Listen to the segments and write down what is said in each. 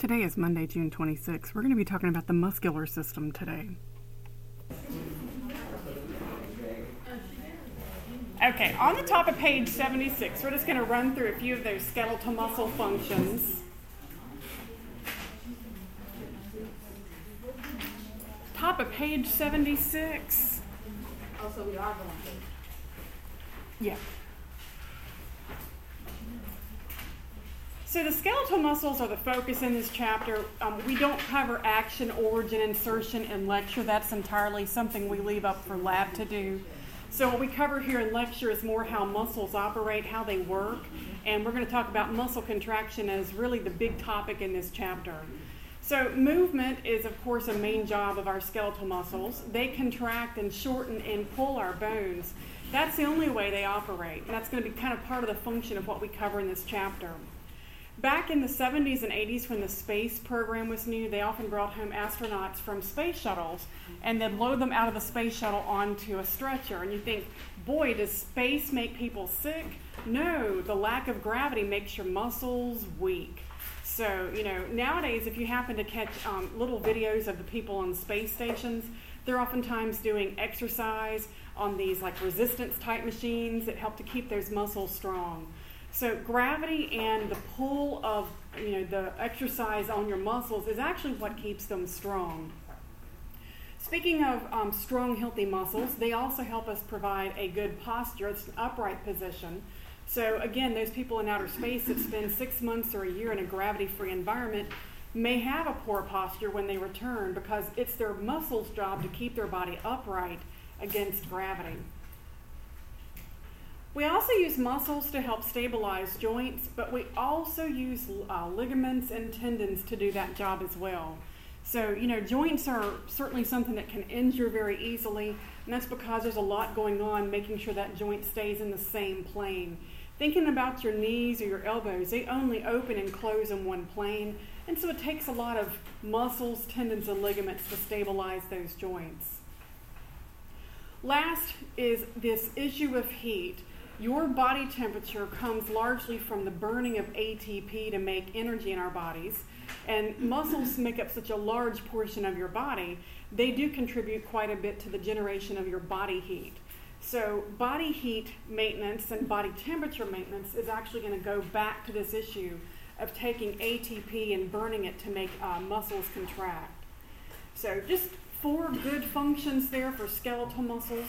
Today is Monday, June 26th. We're going to be talking about the muscular system today. Okay, on the top of page 76, we're just going to run through a few of those skeletal muscle functions. Top of page 76. Oh, so we are going to. Yeah. So the skeletal muscles are the focus in this chapter. We don't cover action, origin, insertion in lecture. That's entirely something we leave up for lab to do. So what we cover here in lecture is more how muscles operate, how they work, and we're going to talk about muscle contraction as really the big topic in this chapter. So movement is, of course, a main job of our skeletal muscles. They contract and shorten and pull our bones. That's the only way they operate, and that's going to be kind of part of the function of what we cover in this chapter. Back in the 70s and 80s when the space program was new, they often brought home astronauts from space shuttles and they'd load them out of the space shuttle onto a stretcher. And you think, boy, does space make people sick? No, the lack of gravity makes your muscles weak. So, nowadays if you happen to catch little videos of the people on space stations, they're oftentimes doing exercise on these like resistance type machines that help to keep those muscles strong. So gravity and the pull of the exercise on your muscles is actually what keeps them strong. Speaking of strong, healthy muscles, they also help us provide a good posture. It's an upright position. So again, those people in outer space that spend 6 months or a year in a gravity-free environment may have a poor posture when they return because it's their muscles' job to keep their body upright against gravity. We also use muscles to help stabilize joints, but we also use ligaments and tendons to do that job as well. So, joints are certainly something that can injure very easily, and that's because there's a lot going on making sure that joint stays in the same plane. Thinking about your knees or your elbows, they only open and close in one plane, and so it takes a lot of muscles, tendons, and ligaments to stabilize those joints. Last is this issue of heat. Your body temperature comes largely from the burning of ATP to make energy in our bodies. And muscles make up such a large portion of your body, they do contribute quite a bit to the generation of your body heat. So body heat maintenance and body temperature maintenance is actually going to go back to this issue of taking ATP and burning it to make muscles contract. So just 4 good functions there for skeletal muscles.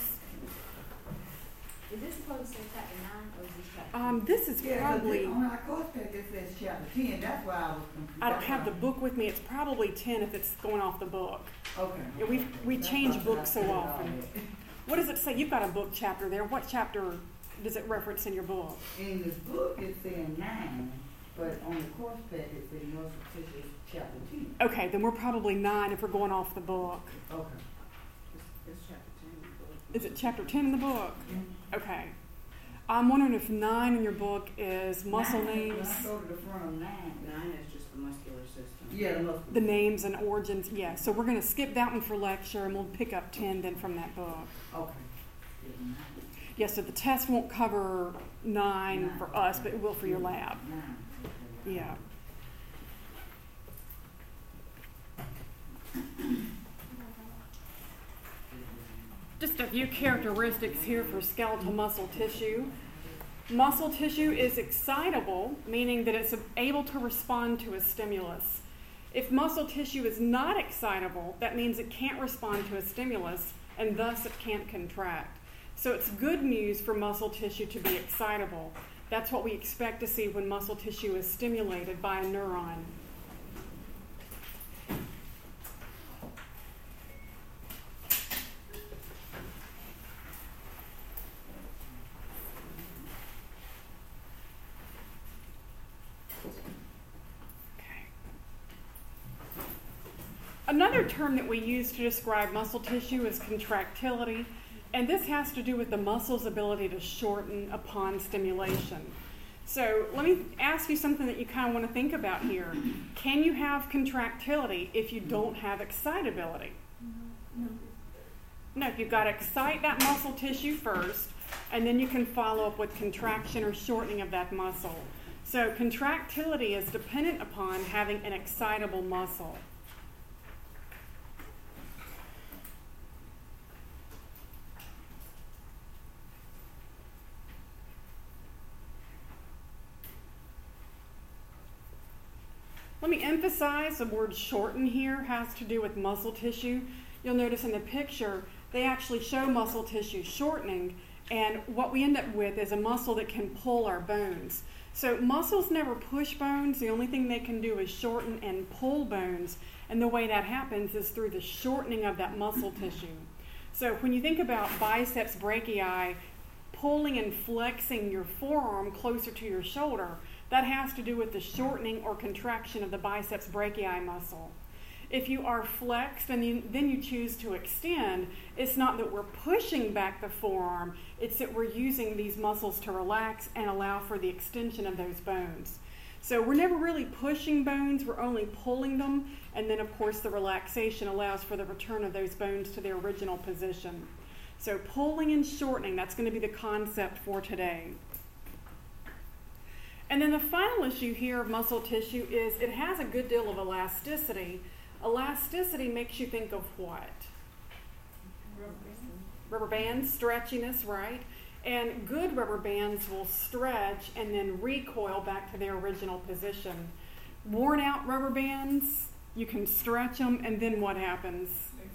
Is this supposed to say chapter 9 or is this chapter 10? This is probably... On our course page it says chapter 10. That's why I was confused. I don't have the book with me. It's probably 10 if it's going off the book. Okay. Yeah, we change books so often. What does it say? You've got a book chapter there. What chapter does it reference in your book? In this book it's saying 9, but on the course page it says muscle tissue chapter 10. Okay, then we're probably 9 if we're going off the book. Okay. It's chapter 10 in the book. Is it chapter 10 in the book? Mm-hmm. Okay. I'm wondering if 9 in your book is muscle 9, names. When I go to the front of 9. 9 is just the muscular system. Yeah, the muscle. The names and origins. Yeah, so we're going to skip that one for lecture and we'll pick up 10 then from that book. Okay. Yeah, so the test won't cover 9 for us, but it will for your lab. 9. Yeah. Just a few characteristics here for skeletal muscle tissue. Muscle tissue is excitable, meaning that it's able to respond to a stimulus. If muscle tissue is not excitable, that means it can't respond to a stimulus, and thus it can't contract. So it's good news for muscle tissue to be excitable. That's what we expect to see when muscle tissue is stimulated by a neuron. Another term that we use to describe muscle tissue is contractility, and this has to do with the muscle's ability to shorten upon stimulation. So let me ask you something that you kind of want to think about here. Can you have contractility if you don't have excitability? No, you've got to excite that muscle tissue first, and then you can follow up with contraction or shortening of that muscle. So contractility is dependent upon having an excitable muscle. Let me emphasize the word shorten here has to do with muscle tissue. You'll notice in the picture, they actually show muscle tissue shortening, and what we end up with is a muscle that can pull our bones. So muscles never push bones. The only thing they can do is shorten and pull bones, and the way that happens is through the shortening of that muscle tissue. So when you think about biceps brachii pulling and flexing your forearm closer to your shoulder, that has to do with the shortening or contraction of the biceps brachii muscle. If you are flexed and then you choose to extend, it's not that we're pushing back the forearm, it's that we're using these muscles to relax and allow for the extension of those bones. So we're never really pushing bones, we're only pulling them, and then of course the relaxation allows for the return of those bones to their original position. So pulling and shortening, that's going to be the concept for today. And then the final issue here of muscle tissue is it has a good deal of elasticity. Elasticity makes you think of what? Rubber bands, stretchiness, right? And good rubber bands will stretch and then recoil back to their original position. Worn out rubber bands, you can stretch them, and then what happens?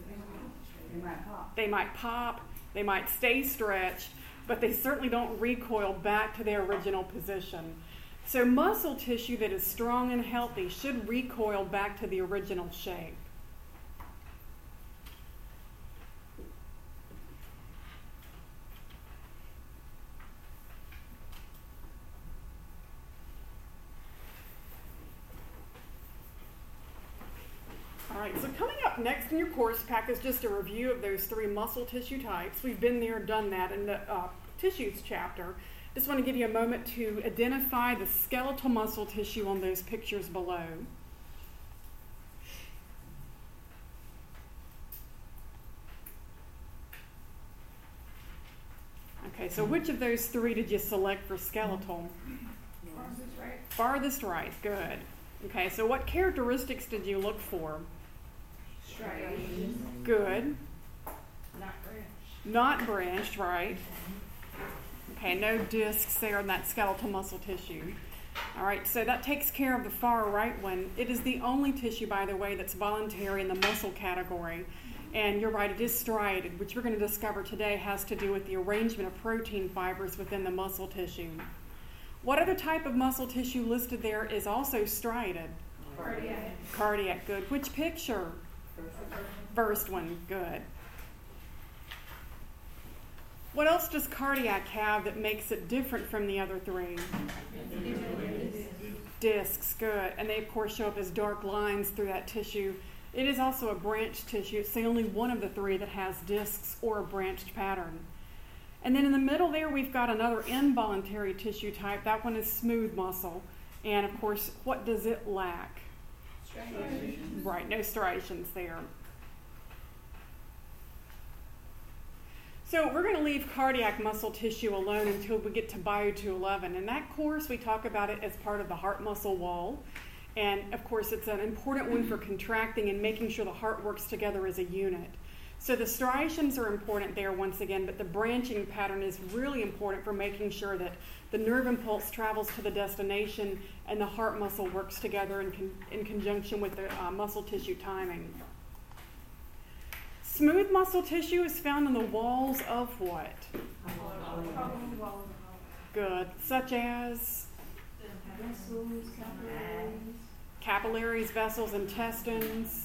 They might pop, they might stay stretched, but they certainly don't recoil back to their original position. So muscle tissue that is strong and healthy should recoil back to the original shape. All right, so coming up next in your course pack is just a review of those three muscle tissue types. We've been there, done that in the tissues chapter. Just want to give you a moment to identify the skeletal muscle tissue on those pictures below. Okay, so which of those three did you select for skeletal? Farthest right. Farthest right, good. Okay, so what characteristics did you look for? Straight. Good. Not branched. Not branched, right. Okay, no discs there in that skeletal muscle tissue. All right, so that takes care of the far right one. It is the only tissue, by the way, that's voluntary in the muscle category. And you're right, it is striated, which we're going to discover today has to do with the arrangement of protein fibers within the muscle tissue. What other type of muscle tissue listed there is also striated? Cardiac. Cardiac, good. Which picture? First one, good. What else does cardiac have that makes it different from the other three? Discs, good. And they, of course, show up as dark lines through that tissue. It is also a branched tissue. It's the only one of the three that has discs or a branched pattern. And then in the middle there, we've got another involuntary tissue type. That one is smooth muscle. And, of course, what does it lack? Striations. Right, no striations there. So we're going to leave cardiac muscle tissue alone until we get to Bio 211. In that course, we talk about it as part of the heart muscle wall. And, of course, it's an important one for contracting and making sure the heart works together as a unit. So the striations are important there once again, but the branching pattern is really important for making sure that the nerve impulse travels to the destination and the heart muscle works together in conjunction with the muscle tissue timing. Smooth muscle tissue is found in the walls of what? Good. Such as? Vessels, Capillaries, vessels, intestines,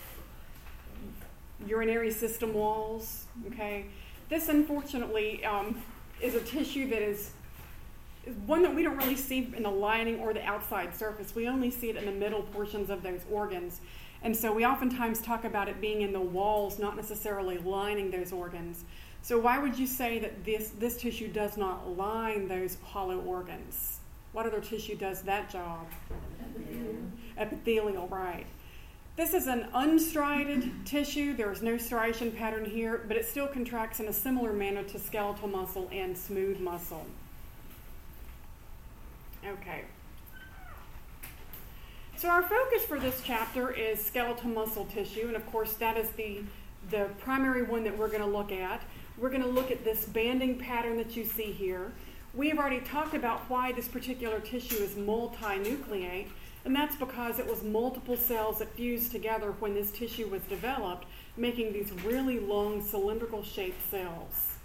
urinary system walls. Okay. This, unfortunately, is a tissue that is one that we don't really see in the lining or the outside surface. We only see it in the middle portions of those organs. And so we oftentimes talk about it being in the walls, not necessarily lining those organs. So why would you say that this tissue does not line those hollow organs? What other tissue does that job? Epithelial, right. This is an unstriated tissue. There is no striation pattern here, but it still contracts in a similar manner to skeletal muscle and smooth muscle. Okay. So our focus for this chapter is skeletal muscle tissue, and of course that is the primary one that we're going to look at. We're going to look at this banding pattern that you see here. We have already talked about why this particular tissue is multinucleate, and that's because it was multiple cells that fused together when this tissue was developed, making these really long cylindrical shaped cells.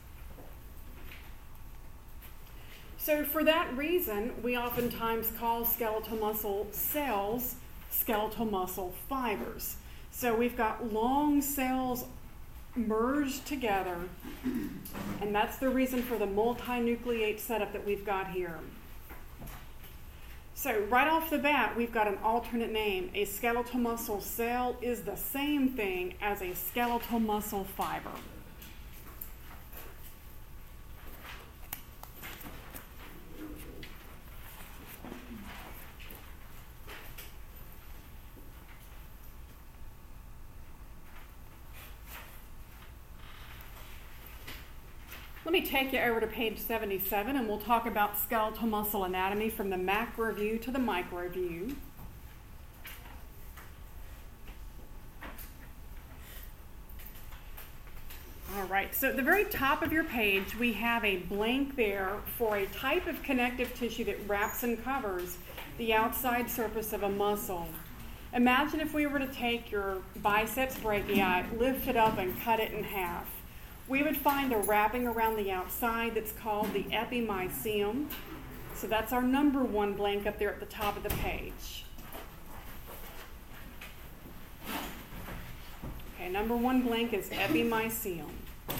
So for that reason, we oftentimes call skeletal muscle cells skeletal muscle fibers. So we've got long cells merged together, and that's the reason for the multinucleate setup that we've got here. So right off the bat, we've got an alternate name. A skeletal muscle cell is the same thing as a skeletal muscle fiber. Let me take you over to page 77, and we'll talk about skeletal muscle anatomy from the macro view to the micro view. All right, so at the very top of your page, we have a blank there for a type of connective tissue that wraps and covers the outside surface of a muscle. Imagine if we were to take your biceps brachii, lift it up, and cut it in half. We would find a wrapping around the outside that's called the epimysium. So that's our number one blank up there at the top of the page. Okay, number one blank is epimysium.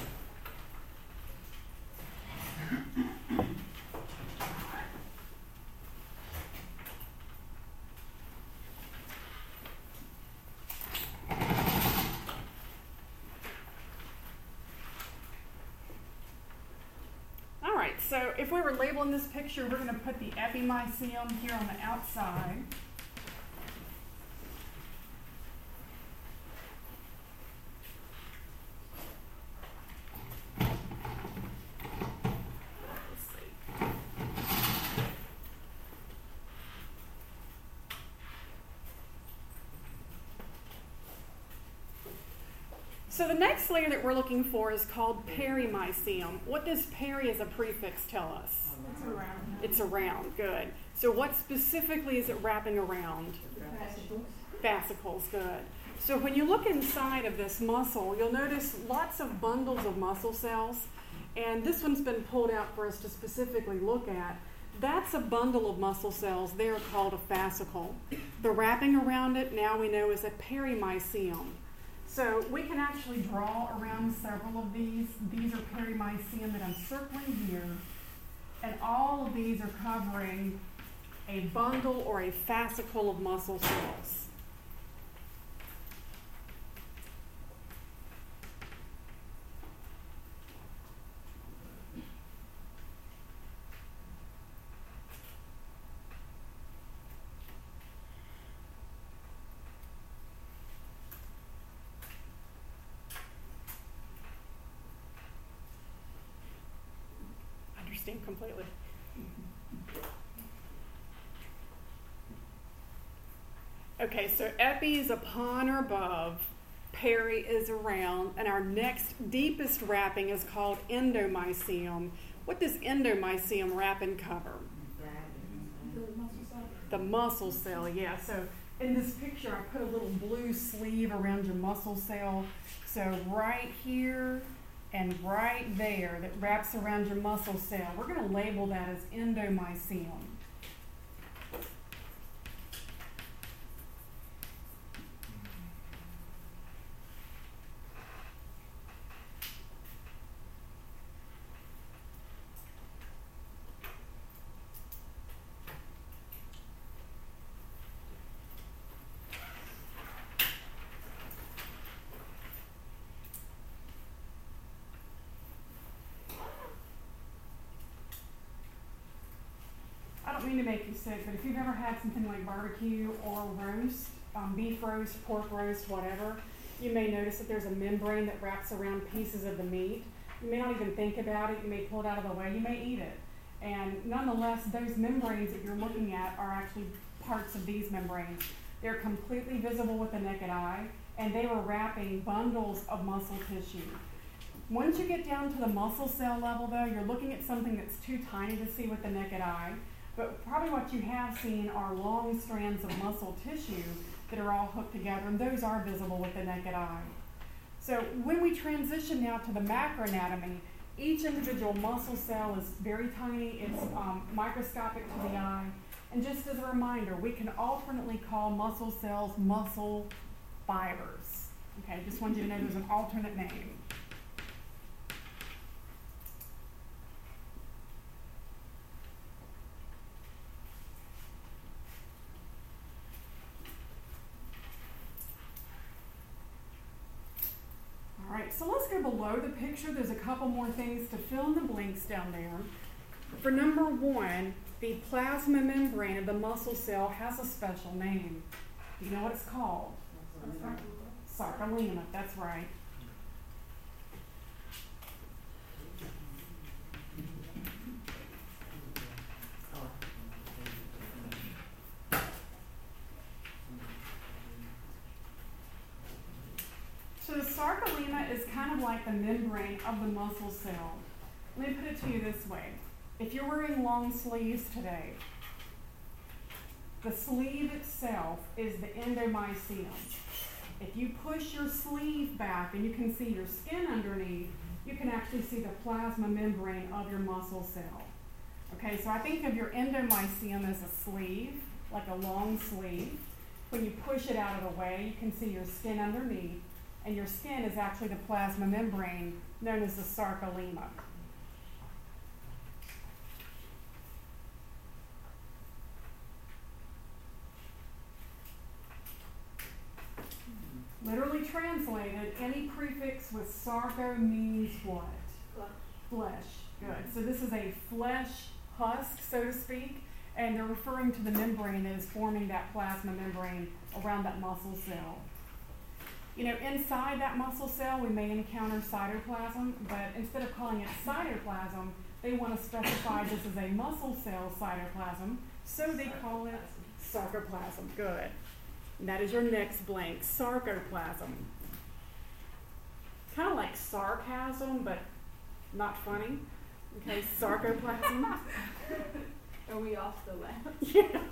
So if we were labeling this picture, we're going to put the epimysium here on the outside. So the next layer that we're looking for is called perimysium. What does peri as a prefix tell us? It's around. It's around, good. So what specifically is it wrapping around? Fascicles. Fascicles, good. So when you look inside of this muscle, you'll notice lots of bundles of muscle cells, and this one's been pulled out for us to specifically look at. That's a bundle of muscle cells. They are called a fascicle. The wrapping around it now we know is a perimysium. So we can actually draw around several of these. These are perimysium that I'm circling here. And all of these are covering a bundle or a fascicle of muscle cells. Completely. Okay, so epi is upon or above, peri is around, and our next deepest wrapping is called endomysium. What does endomysium wrap and cover? The muscle cell. The muscle cell, yeah. So in this picture, I put a little blue sleeve around your muscle cell. So right here and right there that wraps around your muscle cell, we're going to label that as endomysium. I don't mean to make you sick, but if you've ever had something like barbecue or roast, beef roast, pork roast, whatever, you may notice that there's a membrane that wraps around pieces of the meat. You may not even think about it. You may pull it out of the way. You may eat it. And nonetheless, those membranes that you're looking at are actually parts of these membranes. They're completely visible with the naked eye, and they were wrapping bundles of muscle tissue. Once you get down to the muscle cell level, though, you're looking at something that's too tiny to see with the naked eye, but probably what you have seen are long strands of muscle tissue that are all hooked together, and those are visible with the naked eye. So when we transition now to the macroanatomy, each individual muscle cell is very tiny. It's microscopic to the eye. And just as a reminder, we can alternately call muscle cells muscle fibers. Okay, just wanted you to know there's an alternate name. All right, so let's go below the picture. There's a couple more things to fill in the blanks down there. For number one, the plasma membrane of the muscle cell has a special name. Do you know what it's called? Sarcolemma, that's right. So the sarcolemma is kind of like the membrane of the muscle cell. Let me put it to you this way. If you're wearing long sleeves today, the sleeve itself is the endomysium. If you push your sleeve back and you can see your skin underneath, you can actually see the plasma membrane of your muscle cell. Okay, so I think of your endomysium as a sleeve, like a long sleeve. When you push it out of the way, you can see your skin underneath, and your skin is actually the plasma membrane known as the sarcolemma. Literally translated, any prefix with sarco means what? Flesh. Good. So this is a flesh husk, so to speak, and they're referring to the membrane that is forming that plasma membrane around that muscle cell. You know, inside that muscle cell, we may encounter cytoplasm, but instead of calling it cytoplasm, they want to specify this is a muscle cell cytoplasm, so they call it sarcoplasm. Good. And that is your next blank, sarcoplasm. Kind of like sarcasm, but not funny. Okay, sarcoplasm. Are we off the laugh? Yeah.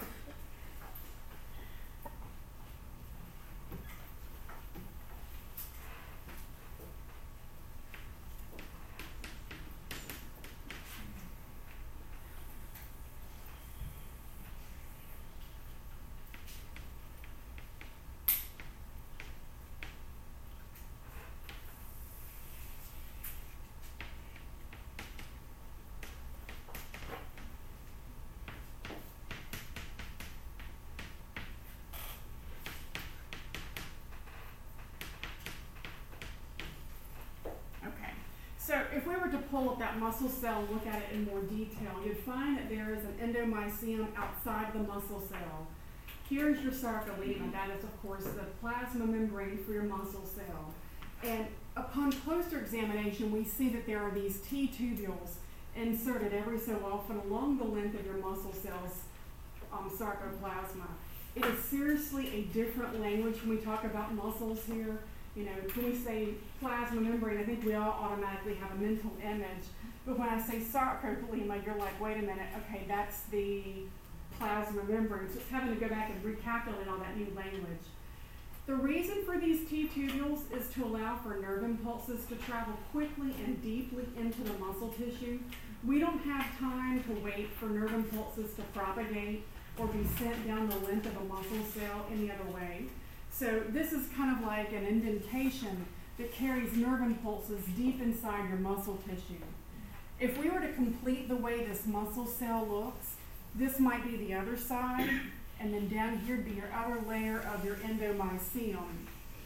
So if we were to pull up that muscle cell and look at it in more detail, you'd find that there is an endomysium outside the muscle cell. Here's your sarcolemma. That is, of course, the plasma membrane for your muscle cell. And upon closer examination, we see that there are these T-tubules inserted every so often along the length of your muscle cell's sarcoplasma. It is seriously a different language when we talk about muscles here. You know, when we say plasma membrane, I think we all automatically have a mental image. But when I say sarcolemma, you're like, wait a minute, okay, that's the plasma membrane. So it's having to go back and recalculate all that new language. The reason for these T-tubules is to allow for nerve impulses to travel quickly and deeply into the muscle tissue. We don't have time to wait for nerve impulses to propagate or be sent down the length of a muscle cell any other way. So this is kind of like an indentation that carries nerve impulses deep inside your muscle tissue. If we were to complete the way this muscle cell looks, this might be the other side, and then down here would be your outer layer of your endomysium.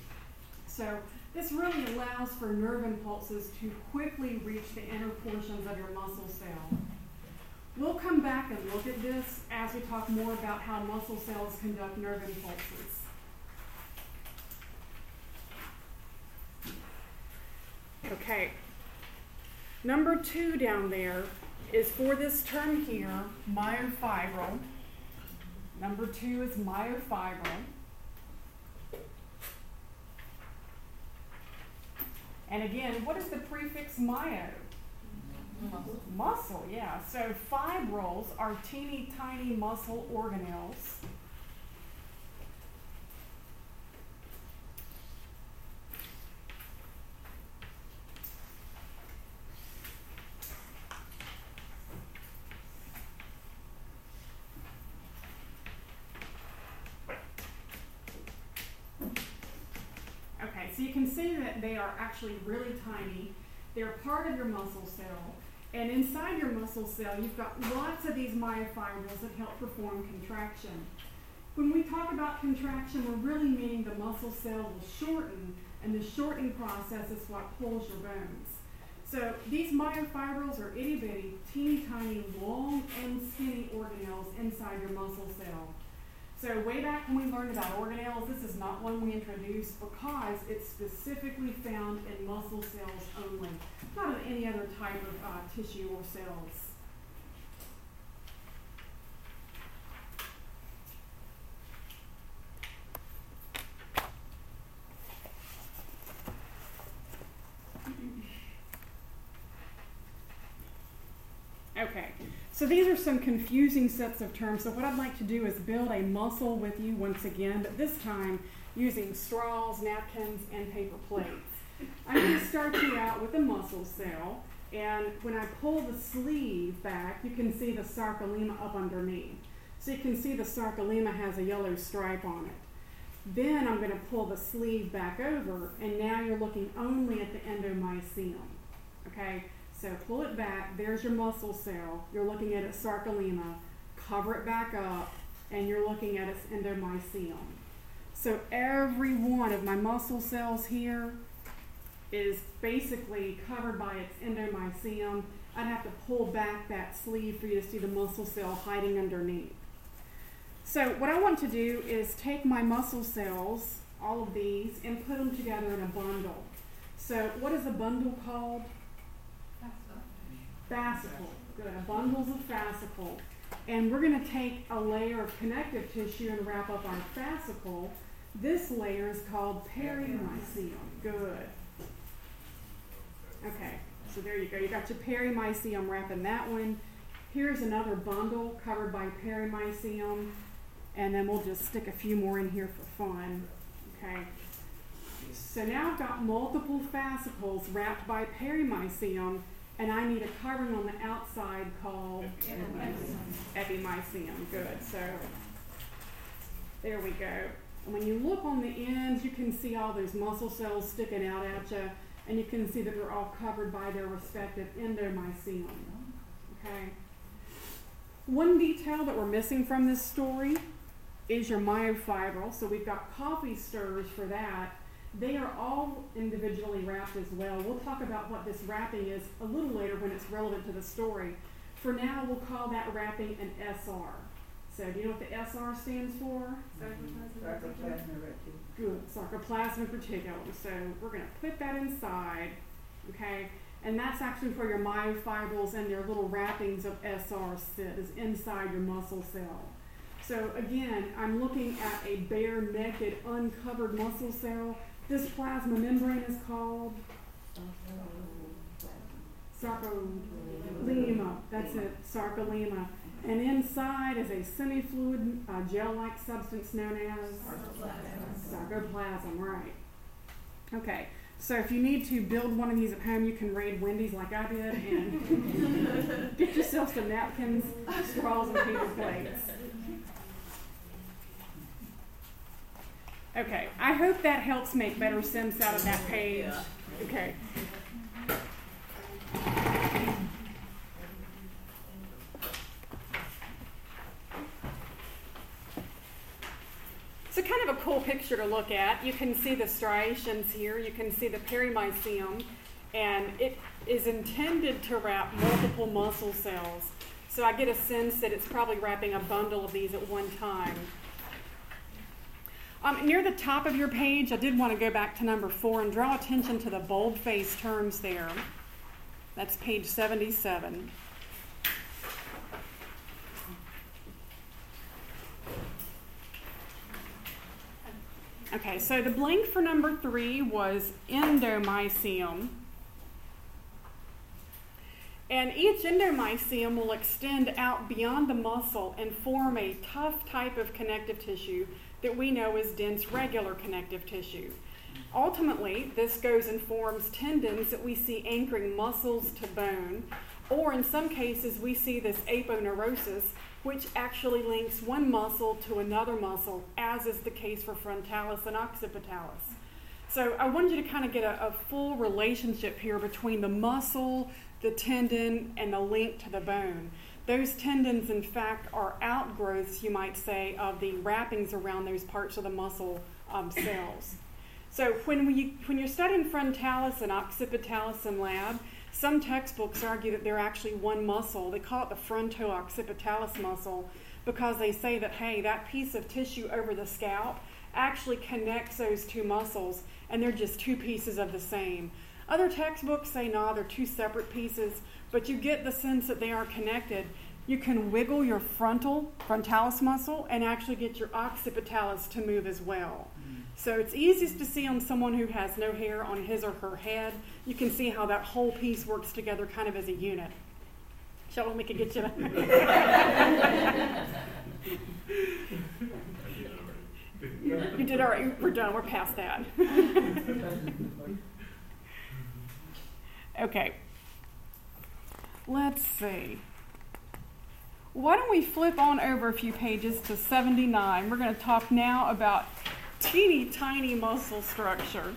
So this really allows for nerve impulses to quickly reach the inner portions of your muscle cell. We'll come back and look at this as we talk more about how muscle cells conduct nerve impulses. Okay, number 2 down there is for this term here, myofibril. Number 2 is myofibril. And again, what is the prefix myo? Muscle, yeah. So fibrils are teeny tiny muscle organelles. Okay, so you can see that they are actually really tiny. They're part of your muscle cell. And inside your muscle cell, you've got lots of these myofibrils that help perform contraction. When we talk about contraction, we're really meaning the muscle cell will shorten, and the shortening process is what pulls your bones. So these myofibrils are itty-bitty, teeny tiny, long and skinny organelles inside your muscle cell. So way back when we learned about organelles, this is not one we introduced because it's specifically found in muscle cells only, not in any other type of tissue or cells. Okay, so these are some confusing sets of terms. So what I'd like to do is build a muscle with you once again, but this time using straws, napkins, and paper plates. I'm going to start you out with a muscle cell, and when I pull the sleeve back, you can see the sarcolemma up underneath. So you can see the sarcolemma has a yellow stripe on it. Then I'm going to pull the sleeve back over, and now you're looking only at the endomysium. Okay? So pull it back, there's your muscle cell, you're looking at its sarcolemma, cover it back up, and you're looking at its endomysium. So every one of my muscle cells here is basically covered by its endomysium. I'd have to pull back that sleeve for you to see the muscle cell hiding underneath. So what I want to do is take my muscle cells, all of these, and put them together in a bundle. So what is a bundle called? Fascicle. Good. Bundles of fascicle. And we're going to take a layer of connective tissue and wrap up our fascicle. This layer is called perimysium. Good. Okay, so there you go. You got your perimysium wrapping that one. Here's another bundle covered by perimysium. And then we'll just stick a few more in here for fun. Okay. So now I've got multiple fascicles wrapped by perimysium. And I need a covering on the outside called epimysium. Good. So there we go. And when you look on the ends, you can see all those muscle cells sticking out at you, and you can see that they're all covered by their respective endomysium. Okay. One detail that we're missing from this story is your myofibril. So we've got coffee stirrers for that. They are all individually wrapped as well. We'll talk about what this wrapping is a little later when it's relevant to the story. For now, we'll call that wrapping an SR. So do you know what the SR stands for? Sarcoplasmic reticulum. Good, sarcoplasmic reticulum. So we're going to put that inside, okay? And that's actually where your myofibrils and their little wrappings of SR sit, is inside your muscle cell. So again, I'm looking at a bare, naked, uncovered muscle cell. This plasma membrane is called sarcolemma. That's it, sarcolemma. And inside is a semi-fluid gel-like substance known as sarcoplasm, right. Okay, so if you need to build one of these at home, you can raid Wendy's like I did and get yourself some napkins, straws, and paper plates. Okay, I hope that helps make better sense out of that page. Okay. So kind of a cool picture to look at. You can see the striations here. You can see the perimysium, and it is intended to wrap multiple muscle cells. So I get a sense that it's probably wrapping a bundle of these at one time. Near the top of your page, I did want to go back to number 4 and draw attention to the bold-faced terms there. That's page 77. Okay, so the blank for number 3 was endomysium. And each endomysium will extend out beyond the muscle and form a tough type of connective tissue that we know as dense regular connective tissue. Ultimately, this goes and forms tendons that we see anchoring muscles to bone, or in some cases we see this aponeurosis, which actually links one muscle to another muscle, as is the case for frontalis and occipitalis. So I wanted you to kind of get a full relationship here between the muscle, the tendon, and the link to the bone. Those tendons, in fact, are outgrowths, you might say, of the wrappings around those parts of the muscle cells. So when you're studying frontalis and occipitalis in lab, some textbooks argue that they're actually one muscle. They call it the fronto-occipitalis muscle because they say that, hey, that piece of tissue over the scalp actually connects those two muscles, and they're just two pieces of the same. Other textbooks say, no, they're two separate pieces, but you get the sense that they are connected. You can wiggle your frontalis muscle and actually get your occipitalis to move as well. So it's easiest to see on someone who has no hair on his or her head. You can see how that whole piece works together kind of as a unit. Sheldon, we could get you You did all right. We're done. We're past that. Okay. Let's see. Why don't we flip on over a few pages to 79. We're going to talk now about teeny tiny muscle structure.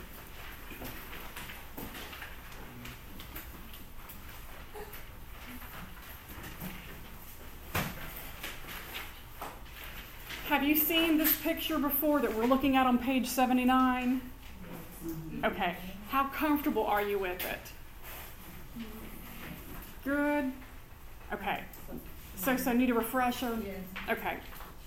Have you seen this picture before that we're looking at on page 79? Okay. How comfortable are you with it? Good. Okay. So need a refresher? Yes. Okay.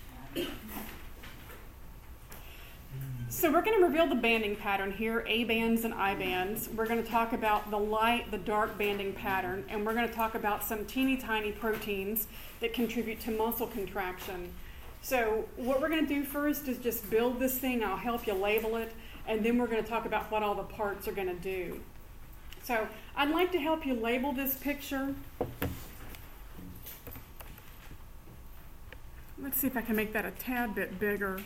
So we're going to reveal the banding pattern here, A bands and I bands. We're going to talk about the light, the dark banding pattern, and we're going to talk about some teeny tiny proteins that contribute to muscle contraction. So what we're going to do first is just build this thing. I'll help you label it, and then we're going to talk about what all the parts are going to do. So I'd like to help you label this picture. Let's see if I can make that a tad bit bigger.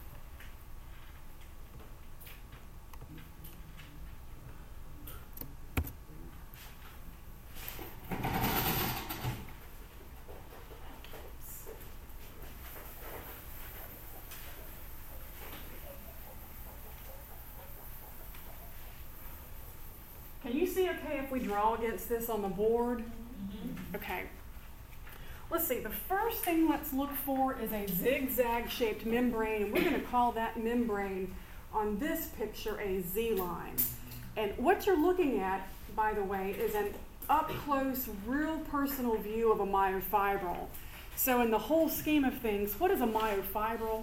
Can you see okay if we draw against this on the board? Mm-hmm. Okay. Let's see, the first thing let's look for is a zigzag-shaped membrane, and we're going to call that membrane on this picture a Z-line. And what you're looking at, by the way, is an up-close, real personal view of a myofibril. So in the whole scheme of things, what is a myofibril?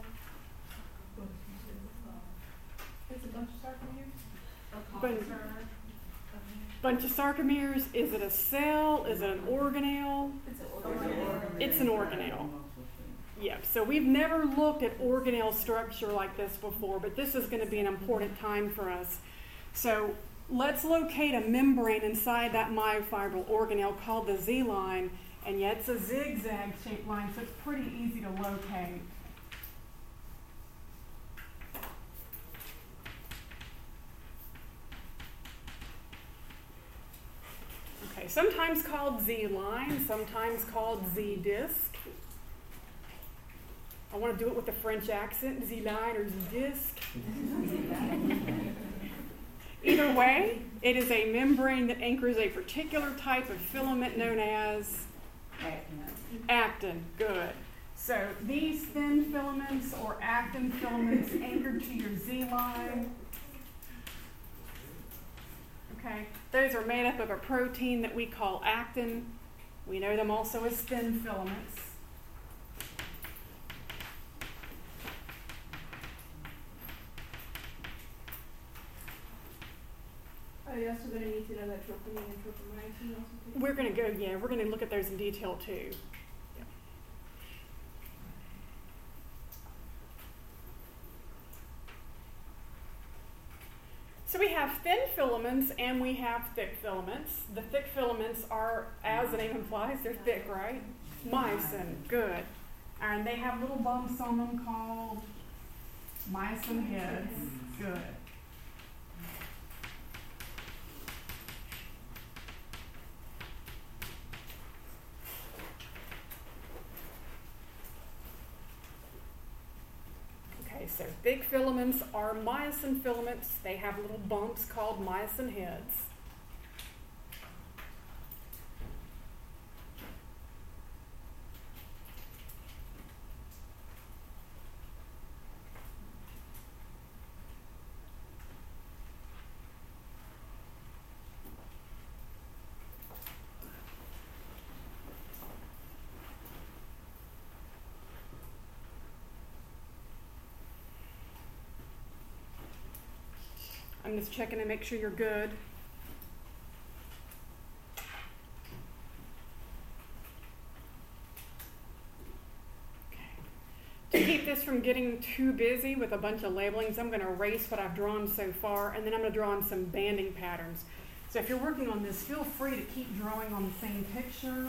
It's a bunch of sarcomeres. Bunch of sarcomeres. Is it a cell? Is it an organelle? It's an organelle. Yep. So we've never looked at organelle structure like this before, but this is going to be an important time for us. So let's locate a membrane inside that myofibril organelle called the Z-line, and yet it's a zigzag-shaped line, so it's pretty easy to locate. Okay, sometimes called Z-line, sometimes called Z-disc. I want to do it with a French accent, Z-line or Z-disc. Either way, it is a membrane that anchors a particular type of filament known as actin. Good. So these thin filaments or actin filaments anchored to your Z-line. Okay, those are made up of a protein that we call actin. We know them also as thin filaments. Are you also going to need to know that tropamine and tropomyosin also? We're going to look at those in detail too. Yeah. So we have thin filaments and we have thick filaments. The thick filaments are, as the name implies, they're thick, right? Myosin, good. And they have little bumps on them called myosin heads, good. So thick filaments are myosin filaments. They have little bumps called myosin heads. I'm just checking to make sure you're good. Okay. To keep this from getting too busy with a bunch of labelings, I'm going to erase what I've drawn so far, and then I'm going to draw in some banding patterns. So if you're working on this, feel free to keep drawing on the same picture.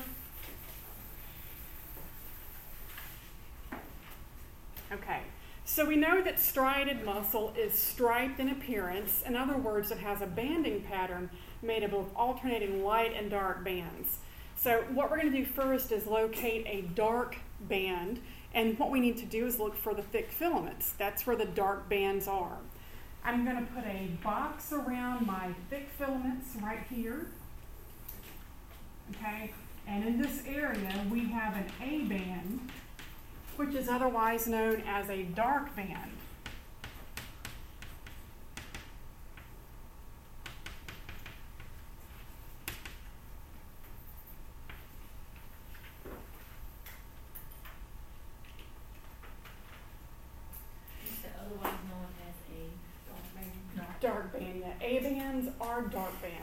Okay. So we know that striated muscle is striped in appearance. In other words, it has a banding pattern made up of alternating light and dark bands. So what we're going to do first is locate a dark band, and what we need to do is look for the thick filaments. That's where the dark bands are. I'm going to put a box around my thick filaments right here. Okay, and in this area we have an A band, which is otherwise known as a dark band. Otherwise known as a dark band. Dark band, yeah. A bands are dark bands.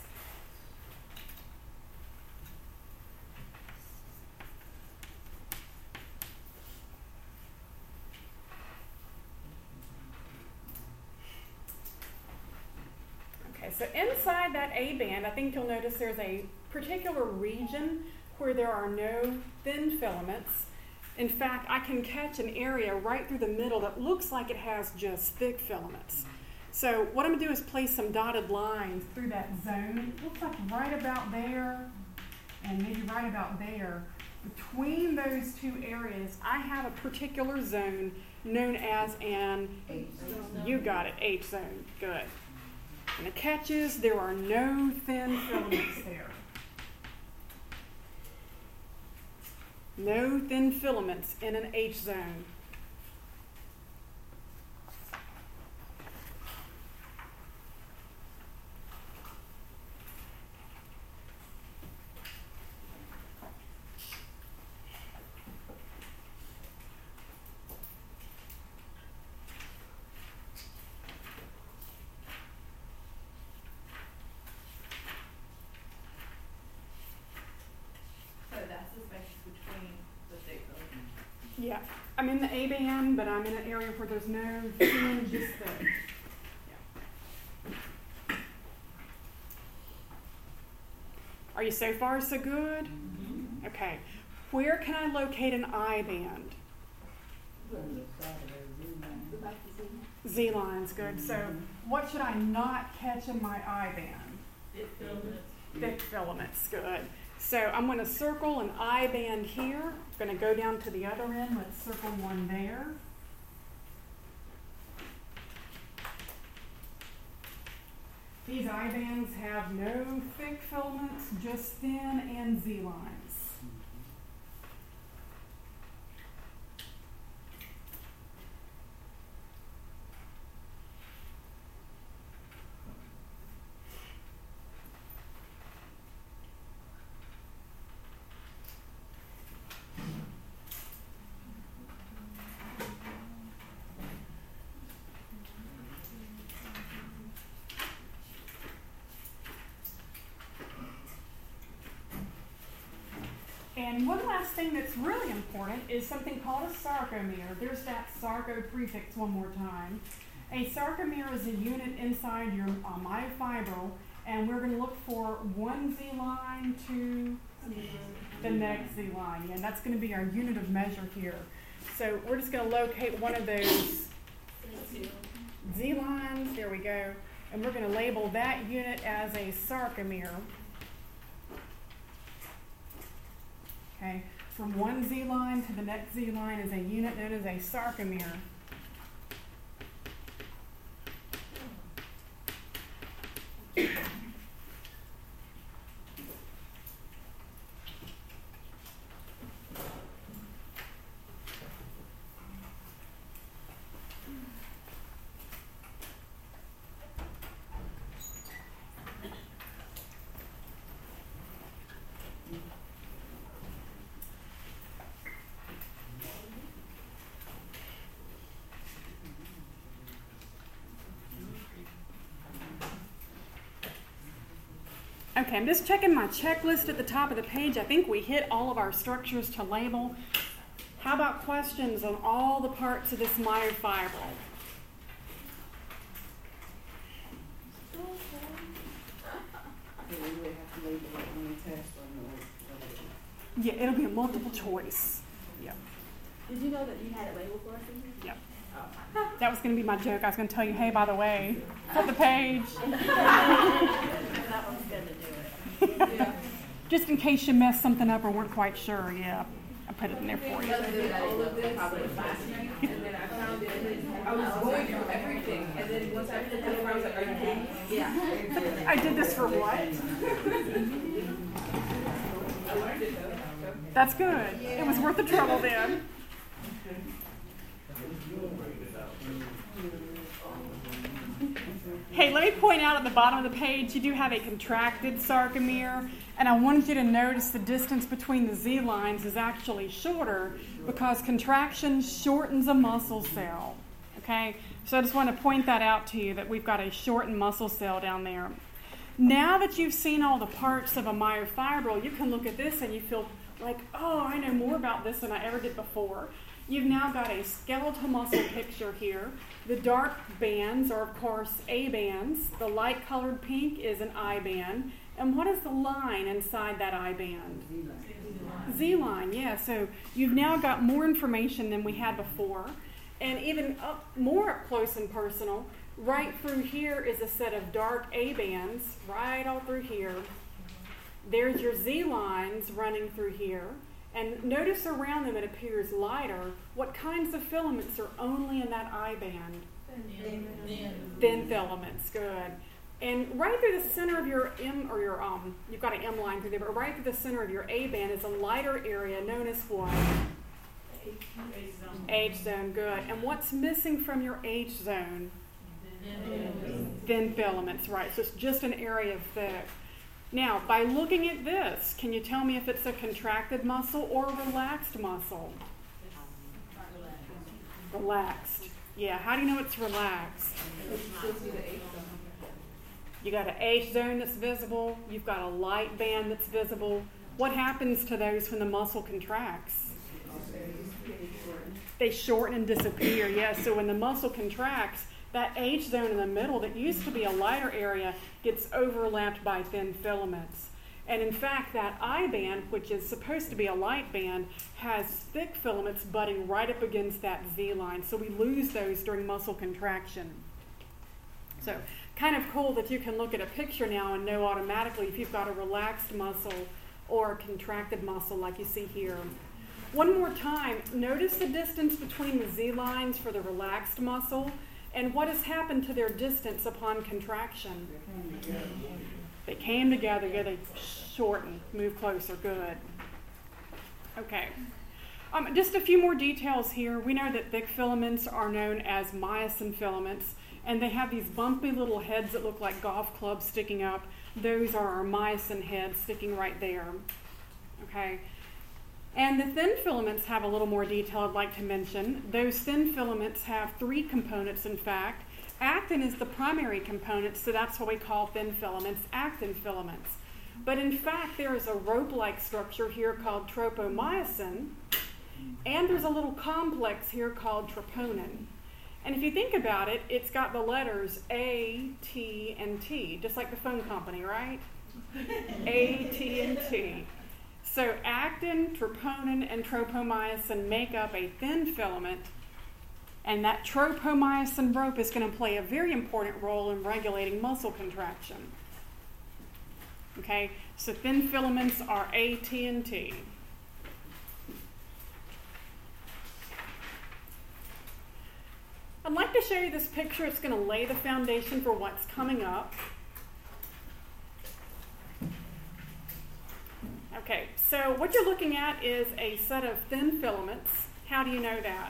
So inside that A band, I think you'll notice there's a particular region where there are no thin filaments. In fact, I can catch an area right through the middle that looks like it has just thick filaments. So what I'm going to do is place some dotted lines through that zone. It looks like right about there and maybe right about there. Between those two areas, I have a particular zone known as an H zone. You got it, H zone. Good. And the catch is there are no thin filaments there. No thin filaments in an H zone. Yeah, I'm in the A band, but I'm in an area where there's no thin, just thick. Yeah. Are you so far so good? Mm-hmm. Okay. Where can I locate an I band? Z line's good. So what should I not catch in my I band? Thick filaments. Thick filaments, good. So I'm going to circle an I band here. I'm going to go down to the other end. Let's circle one there. These I bands have no thick filaments, just thin and Z lines. And one last thing that's really important is something called a sarcomere. There's that sarco prefix one more time. A sarcomere is a unit inside your myofibril, and we're going to look for one Z line to the next Z line. Yeah, and that's going to be our unit of measure here. So we're just going to locate one of those Z lines. There we go. And we're going to label that unit as a sarcomere. Okay. From one Z line to the next Z line is a unit known as a sarcomere. Okay, I'm just checking my checklist at the top of the page. I think we hit all of our structures to label. How about questions on all the parts of this myofibril? Yeah, it'll be a multiple choice. Yep. Did you know that you had it labeled for us? Yep. That was going to be my joke. I was going to tell you, hey, by the way, flip the page. That one's good to do it. Yeah. Just in case you messed something up or weren't quite sure, yeah, I put it in there for you. I did all of this last night, and then I found it. I was going through everything, and then once I put it over, I was like, "Are you kidding?" Yeah. I did this for what? I learned it though. That's good. It was worth the trouble then. Hey, let me point out at the bottom of the page, you do have a contracted sarcomere, and I wanted you to notice the distance between the Z lines is actually shorter because contraction shortens a muscle cell. Okay, so I just want to point that out to you that we've got a shortened muscle cell down there. Now that you've seen all the parts of a myofibril, you can look at this and you feel like, oh, I know more about this than I ever did before. You've now got a skeletal muscle picture here. The dark bands are, of course, A bands. The light-colored pink is an I band. And what is the line inside that I band? Z line, yeah. So you've now got more information than we had before. And even more up close and personal, right through here is a set of dark A bands, right all through here. There's your Z lines running through here. And notice around them it appears lighter. What kinds of filaments are only in that I band? Thin filaments, good. And right through the center of your M, or your you've got an M line through there, but right through the center of your A band is a lighter area known as what? H zone, good. And what's missing from your H zone? Thin filaments, right. So it's just an area of thick. Now, by looking at this, can you tell me if it's a contracted muscle or a relaxed muscle? Relaxed. Yeah, how do you know it's relaxed? You got an H zone that's visible. You've got a light band that's visible. What happens to those when the muscle contracts? They shorten and disappear, yes. So when the muscle contracts, that H zone in the middle that used to be a lighter area gets overlapped by thin filaments. And in fact, that I band, which is supposed to be a light band, has thick filaments butting right up against that Z line. So we lose those during muscle contraction. So kind of cool that you can look at a picture now and know automatically if you've got a relaxed muscle or a contracted muscle like you see here. One more time, notice the distance between the Z lines for the relaxed muscle and what has happened to their distance upon contraction. They came together, yeah, they shortened, move closer, good. Okay. Just a few more details here. We know that thick filaments are known as myosin filaments, and they have these bumpy little heads that look like golf clubs sticking up. Those are our myosin heads sticking right there. Okay. And the thin filaments have a little more detail I'd like to mention. Those thin filaments have three components, in fact. Actin is the primary component, so that's what we call thin filaments, actin filaments. But in fact, there is a rope-like structure here called tropomyosin, and there's a little complex here called troponin. And if you think about it, it's got the letters A, T, and T, just like the phone company, right? A, T, and T. So actin, troponin, and tropomyosin make up a thin filament, and that tropomyosin rope is going to play a very important role in regulating muscle contraction. Okay, so thin filaments are A, T, and T. I'd like to show you this picture. It's going to lay the foundation for what's coming up. Okay, so what you're looking at is a set of thin filaments. How do you know that?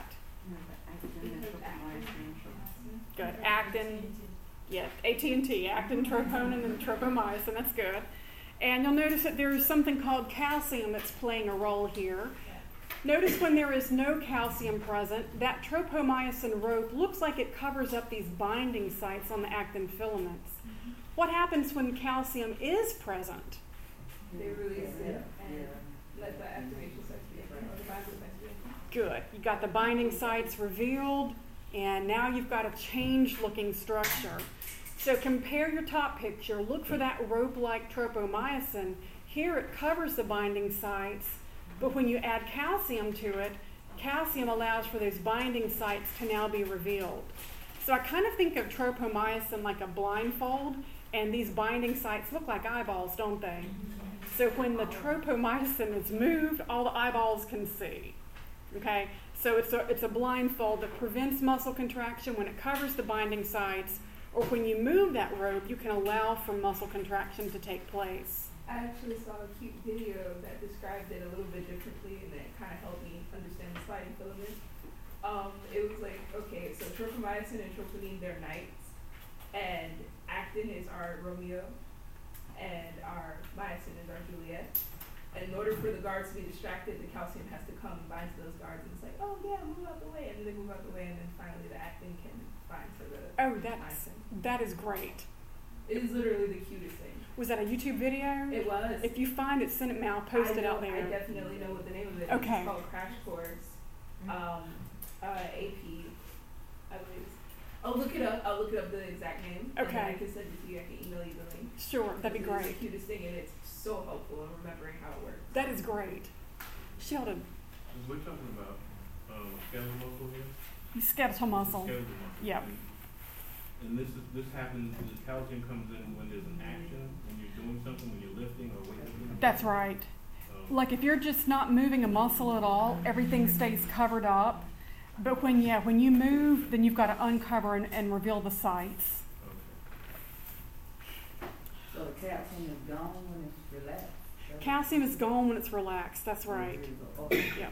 Good. Actin, yeah, AT&T, actin, troponin, and tropomyosin. That's good. And you'll notice that there is something called calcium that's playing a role here. Notice when there is no calcium present, that tropomyosin rope looks like it covers up these binding sites on the actin filaments. What happens when calcium is present? They release it and let the activation sites be open, or the binding sites be open. Good. You got the binding sites revealed, and now you've got a changed-looking structure. So compare your top picture. Look for that rope-like tropomyosin. Here it covers the binding sites, but when you add calcium to it, calcium allows for those binding sites to now be revealed. So I kind of think of tropomyosin like a blindfold, and these binding sites look like eyeballs, don't they? So when the tropomyosin is moved, all the eyeballs can see. Okay? So it's a blindfold that prevents muscle contraction when it covers the binding sites, or when you move that rope, you can allow for muscle contraction to take place. I actually saw a cute video that described it a little bit differently, and it kind of helped me understand the sliding filament. It was like, okay, so tropomyosin and troponin, they're knights, and actin is our Romeo, and our myosin is our Juliet. And in order for the guards to be distracted, the calcium has to come and bind to those guards, and it's like, oh yeah, move out the way, and then they move out the way, and then finally the actin can bind to the myosin. That is great. It is literally the cutest thing. Was that a YouTube video? It was. If you find it, send it me. I'll post it out there. I definitely know what the name of it is. Okay. It's called Crash Course. AP, I believe. I'll look it up. I'll look up the exact name. Okay. And then I can send it to you. I can email you the link. Sure, that'd be It's great. the cutest thing, and it's so helpful in remembering how it works. That is great. Sheldon, We're talking about skeletal muscle here. skeletal muscle. Skeletal muscle. Yep. And this happens. The calcium comes in when there's an action, when you're doing something, when you're lifting or weightlifting. That's right. Like if you're just not moving a muscle at all, everything stays covered up. But when you move, then you've got to uncover and reveal the sites. Okay. So the calcium is gone when it's relaxed? Calcium is gone when it's relaxed. That's right. Okay. Yeah.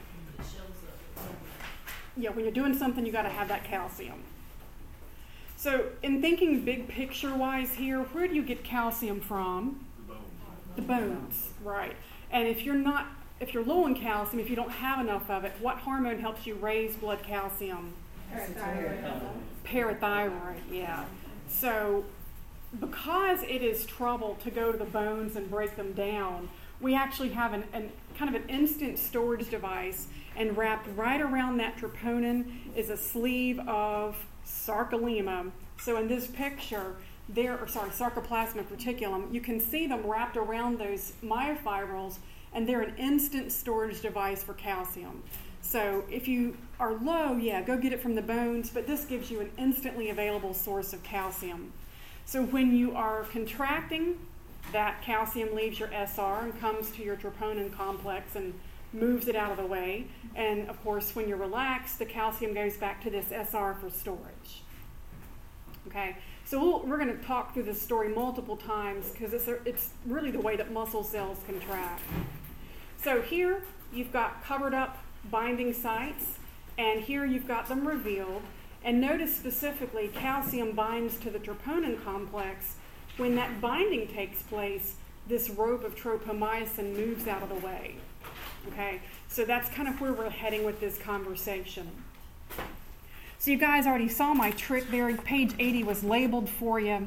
Yeah, when you're doing something, you got to have that calcium. So, in thinking big picture wise here, where do you get calcium from? The bones. The bones, right. And if you're low in calcium, if you don't have enough of it, what hormone helps you raise blood calcium? Parathyroid, yeah. So, because it is trouble to go to the bones and break them down, we actually have an kind of an instant storage device, and wrapped right around that troponin is a sleeve of sarcolemma. So in this picture, sarcoplasmic reticulum, you can see them wrapped around those myofibrils, and they're an instant storage device for calcium. So if you are low, go get it from the bones, but this gives you an instantly available source of calcium. So when you are contracting, that calcium leaves your SR and comes to your troponin complex and moves it out of the way. And of course, when you're relaxed, the calcium goes back to this SR for storage. Okay, so we're going to talk through this story multiple times because it's really the way that muscle cells contract. So here you've got covered up binding sites, and here you've got them revealed. And notice specifically, calcium binds to the troponin complex. When that binding takes place, this rope of tropomyosin moves out of the way. Okay, so that's kind of where we're heading with this conversation. So you guys already saw my trick there. Page 80 was labeled for you.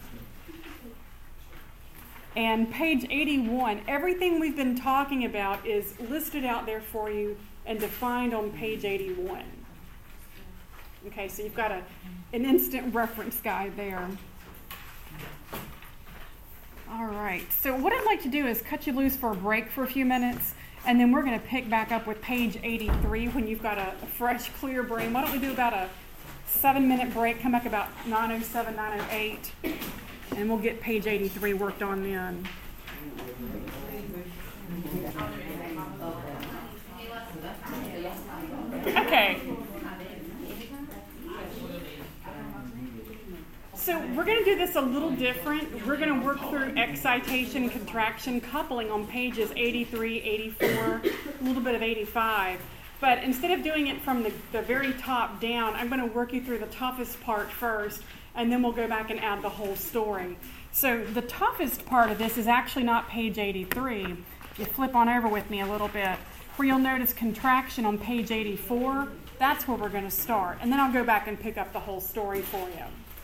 And page 81, everything we've been talking about is listed out there for you and defined on page 81. Okay, so you've got an instant reference guide there. All right, so what I'd like to do is cut you loose for a break for a few minutes, and then we're going to pick back up with page 83 when you've got a fresh, clear brain. Why don't we do about a 7-minute break, come back about 9:07, 9:08, and we'll get page 83 worked on then. Okay. So we're going to do this a little different. We're going to work through excitation, contraction, coupling on pages 83, 84, a little bit of 85. But instead of doing it from the very top down, I'm going to work you through the toughest part first, and then we'll go back and add the whole story. So the toughest part of this is actually not page 83. If you flip on over with me a little bit, where you'll notice contraction on page 84, that's where we're going to start. And then I'll go back and pick up the whole story for you.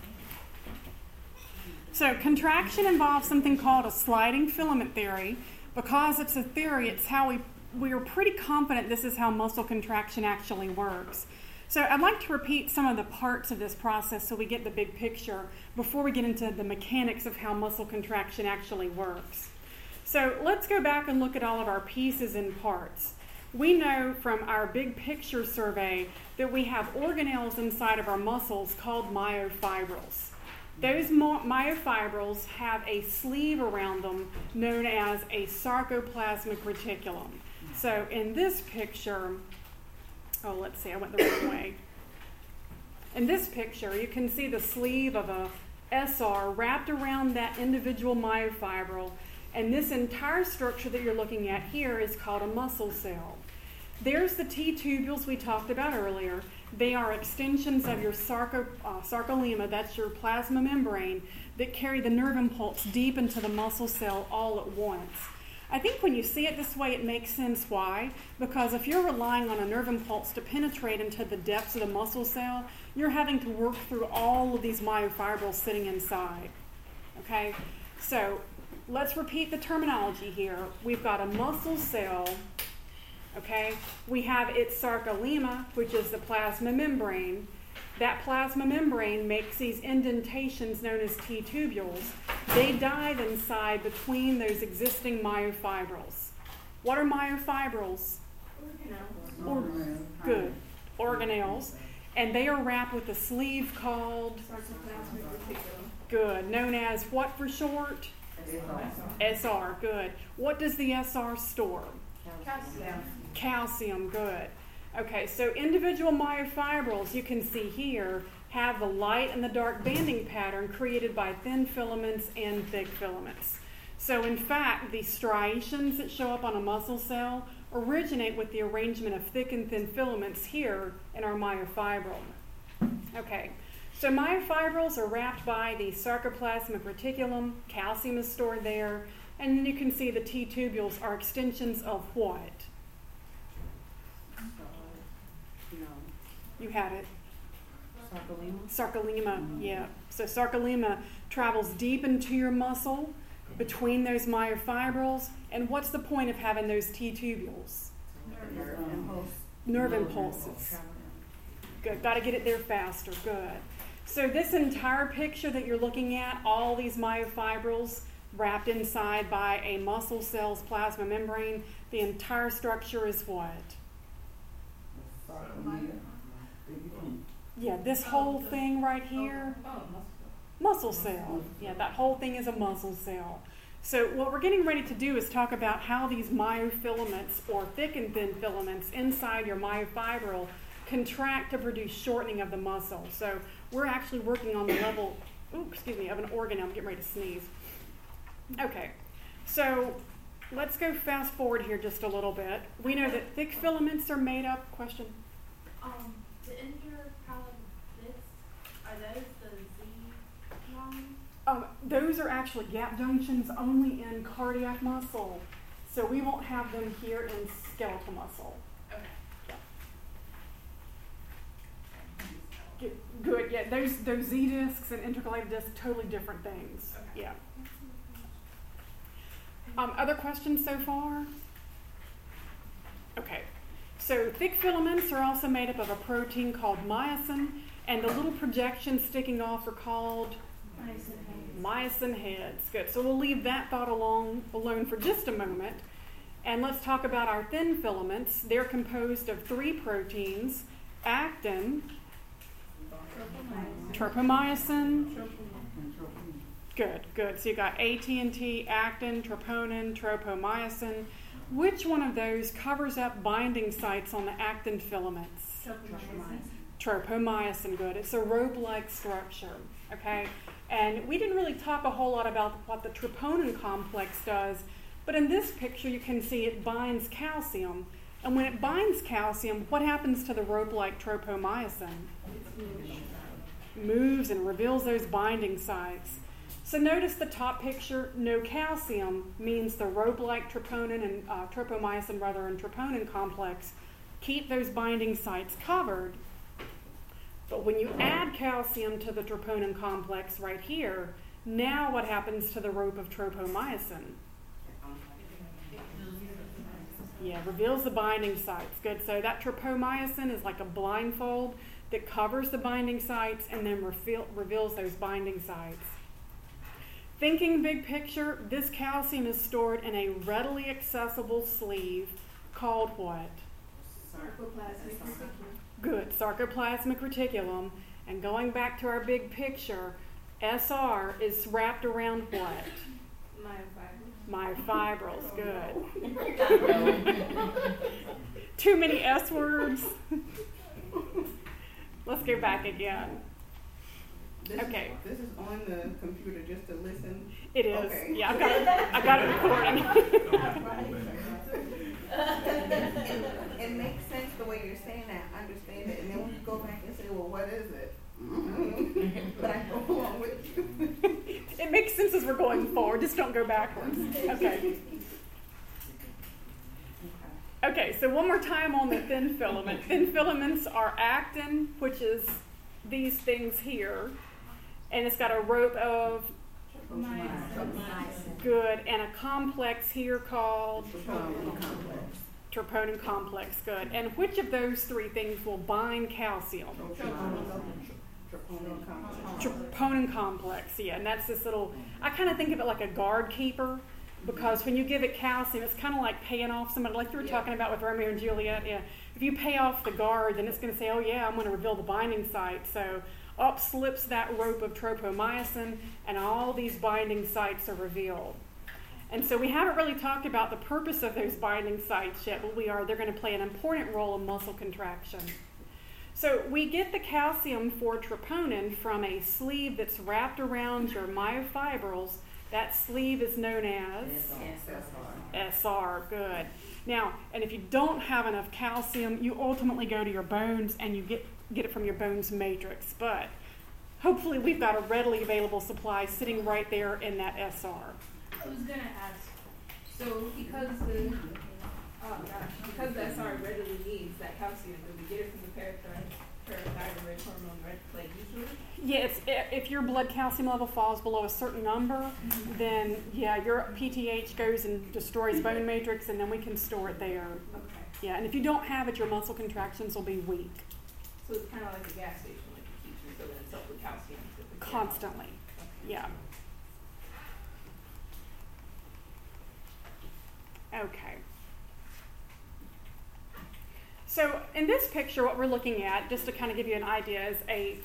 So contraction involves something called a sliding filament theory. Because it's a theory, it's how we are pretty confident this is how muscle contraction actually works. So I'd like to repeat some of the parts of this process so we get the big picture before we get into the mechanics of how muscle contraction actually works. So let's go back and look at all of our pieces and parts. We know from our big picture survey that we have organelles inside of our muscles called myofibrils. Those myofibrils have a sleeve around them known as a sarcoplasmic reticulum. So in this picture, let's see, I went the wrong way. In this picture, you can see the sleeve of a SR wrapped around that individual myofibril, and this entire structure that you're looking at here is called a muscle cell. There's the T-tubules we talked about earlier. They are extensions of your sarcolemma, that's your plasma membrane, that carry the nerve impulse deep into the muscle cell all at once. I think when you see it this way, it makes sense why. Because if you're relying on a nerve impulse to penetrate into the depths of the muscle cell, you're having to work through all of these myofibrils sitting inside. Okay? So let's repeat the terminology here. We've got a muscle cell. Okay, we have its sarcolemma, which is the plasma membrane. That plasma membrane makes these indentations known as T-tubules. They dive inside between those existing myofibrils. What are myofibrils? Good. Organelles. And they are wrapped with a sleeve called? Good. Known as what for short? SR. Good. What does the SR store? Calcium, good. Okay, so individual myofibrils, you can see here, have the light and the dark banding pattern created by thin filaments and thick filaments. So in fact, the striations that show up on a muscle cell originate with the arrangement of thick and thin filaments here in our myofibril. Okay, so myofibrils are wrapped by the sarcoplasmic reticulum, calcium is stored there, and then you can see the T-tubules are extensions of what? You had it. Sarcolemma, yeah. So sarcolemma travels deep into your muscle between those myofibrils. And what's the point of having those T-tubules? Nerve impulses. Good. Got to get it there faster. Good. So this entire picture that you're looking at, all these myofibrils wrapped inside by a muscle cell's plasma membrane, the entire structure is what? Yeah, this whole thing right here, muscle cell. Yeah, that whole thing is a muscle cell. So what we're getting ready to do is talk about how these myofilaments, or thick and thin filaments inside your myofibril, contract to produce shortening of the muscle. So we're actually working on the level, of an organelle. I'm getting ready to sneeze. Okay, so let's go fast forward here just a little bit. We know that thick filaments are made up, question? The interpalatal discs, are those the Z lines? Those are actually gap junctions only in cardiac muscle. So we won't have them here in skeletal muscle. Okay. Good, yeah, those Z discs and intercalated discs, totally different things. Okay. Yeah. Other questions so far? Okay. So thick filaments are also made up of a protein called myosin, And the little projections sticking off are called myosin heads. Good. So we'll leave that thought alone for just a moment. And let's talk about our thin filaments. They're composed of 3 proteins: actin, tropomyosin. Good. So you got AT&T, actin, troponin, tropomyosin. Which one of those covers up binding sites on the actin filaments? Tropomyosin. Good. It's a rope-like structure. Okay. And we didn't really talk a whole lot about what the troponin complex does, but in this picture you can see it binds calcium. And when it binds calcium, what happens to the rope-like tropomyosin? Moves and reveals those binding sites. So notice the top picture, no calcium means the rope-like troponin and tropomyosin and troponin complex keep those binding sites covered. But when you add calcium to the troponin complex right here, now what happens to the rope of tropomyosin? Yeah, reveals the binding sites. Good. So that tropomyosin is like a blindfold that covers the binding sites and then reveals those binding sites. Thinking big picture, this calcium is stored in a readily accessible sleeve called what? Sarcoplasmic reticulum. Good, sarcoplasmic reticulum. And going back to our big picture, SR is wrapped around what? Myofibrils. Good. Too many S words. Let's go back again. Okay. This is on the computer just to listen. It is. Okay. Yeah, I got it recording. It makes sense the way you're saying that. I understand it. And then when you go back and say, well, what is it? But I go along with you. It makes sense as we're going forward. Just don't go backwards. Okay. Okay, so one more time on the thin filament. Thin filaments are actin, which is these things here. And it's got a rope of good, and a complex here called troponin complex. Good. And which of those 3 things will bind calcium? Troponin complex. Yeah, and that's this little. I kind of think of it like a guard keeper, because when you give it calcium, it's kind of like paying off somebody, like you were talking about with Romeo and Juliet. Yeah, if you pay off the guard, then it's going to say, "Oh yeah, I'm going to reveal the binding site." So up slips that rope of tropomyosin, and all these binding sites are revealed. And so we haven't really talked about the purpose of those binding sites yet, but they're going to play an important role in muscle contraction. So we get the calcium for troponin from a sleeve that's wrapped around your myofibrils. That sleeve is known as SR. Good. Now, and if you don't have enough calcium, you ultimately go to your bones and you get it from your bones matrix. But hopefully we've got a readily available supply sitting right there in that SR. I was gonna ask, so because the SR readily needs that calcium, do we get it from the parathyroid hormone, right? Like usually? Yeah, if your blood calcium level falls below a certain number, then yeah, your PTH goes and destroys bone matrix, and then we can store it there. Okay. Yeah, and if you don't have it, your muscle contractions will be weak. So it's kind of like a gas station, like it keeps refilling itself with calcium. Constantly. Okay. Yeah. Okay. So in this picture, what we're looking at, just to kind of give you an idea, is a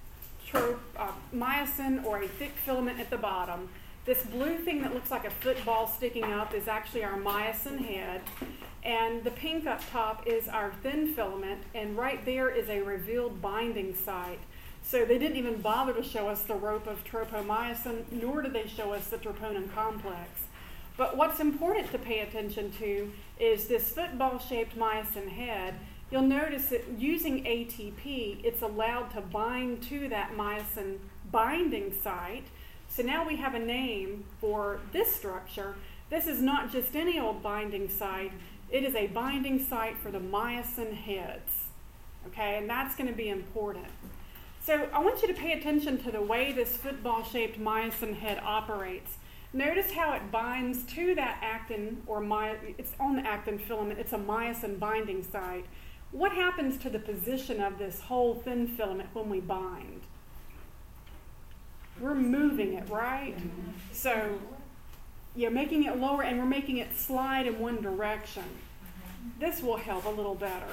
myosin or a thick filament at the bottom. This blue thing that looks like a football sticking up is actually our myosin head. And the pink up top is our thin filament, and right there is a revealed binding site. So they didn't even bother to show us the rope of tropomyosin, nor did they show us the troponin complex. But what's important to pay attention to is this football-shaped myosin head. You'll notice that using ATP, it's allowed to bind to that myosin binding site. So now we have a name for this structure. This is not just any old binding site. It is a binding site for the myosin heads. Okay, and that's going to be important. So I want you to pay attention to the way this football-shaped myosin head operates. Notice how it binds to that actin, it's on the actin filament. It's a myosin binding site. what happens to the position of this whole thin filament when we bind? We're moving it, right? So you're making it lower and we're making it slide in one direction. This will help a little better.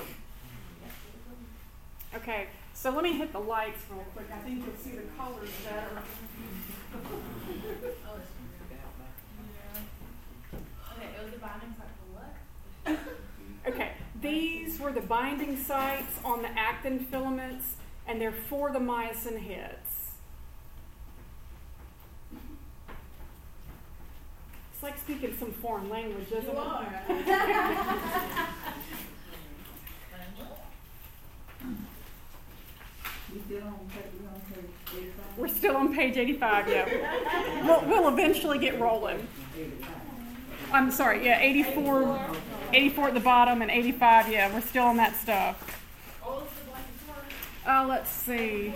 Okay, so let me hit the lights real quick. I think you'll see the colors better. Okay, it was the binding site for what? Okay, these were the binding sites on the actin filaments, and they're for the myosin heads. It's like speaking some foreign language, isn't it? You are. We still on page 85? We're still on page 85, yeah. We'll eventually get rolling. 85. I'm sorry, yeah, 84 at the bottom and 85, yeah, we're still on that stuff. Oh, it's the blanket word. Let's see.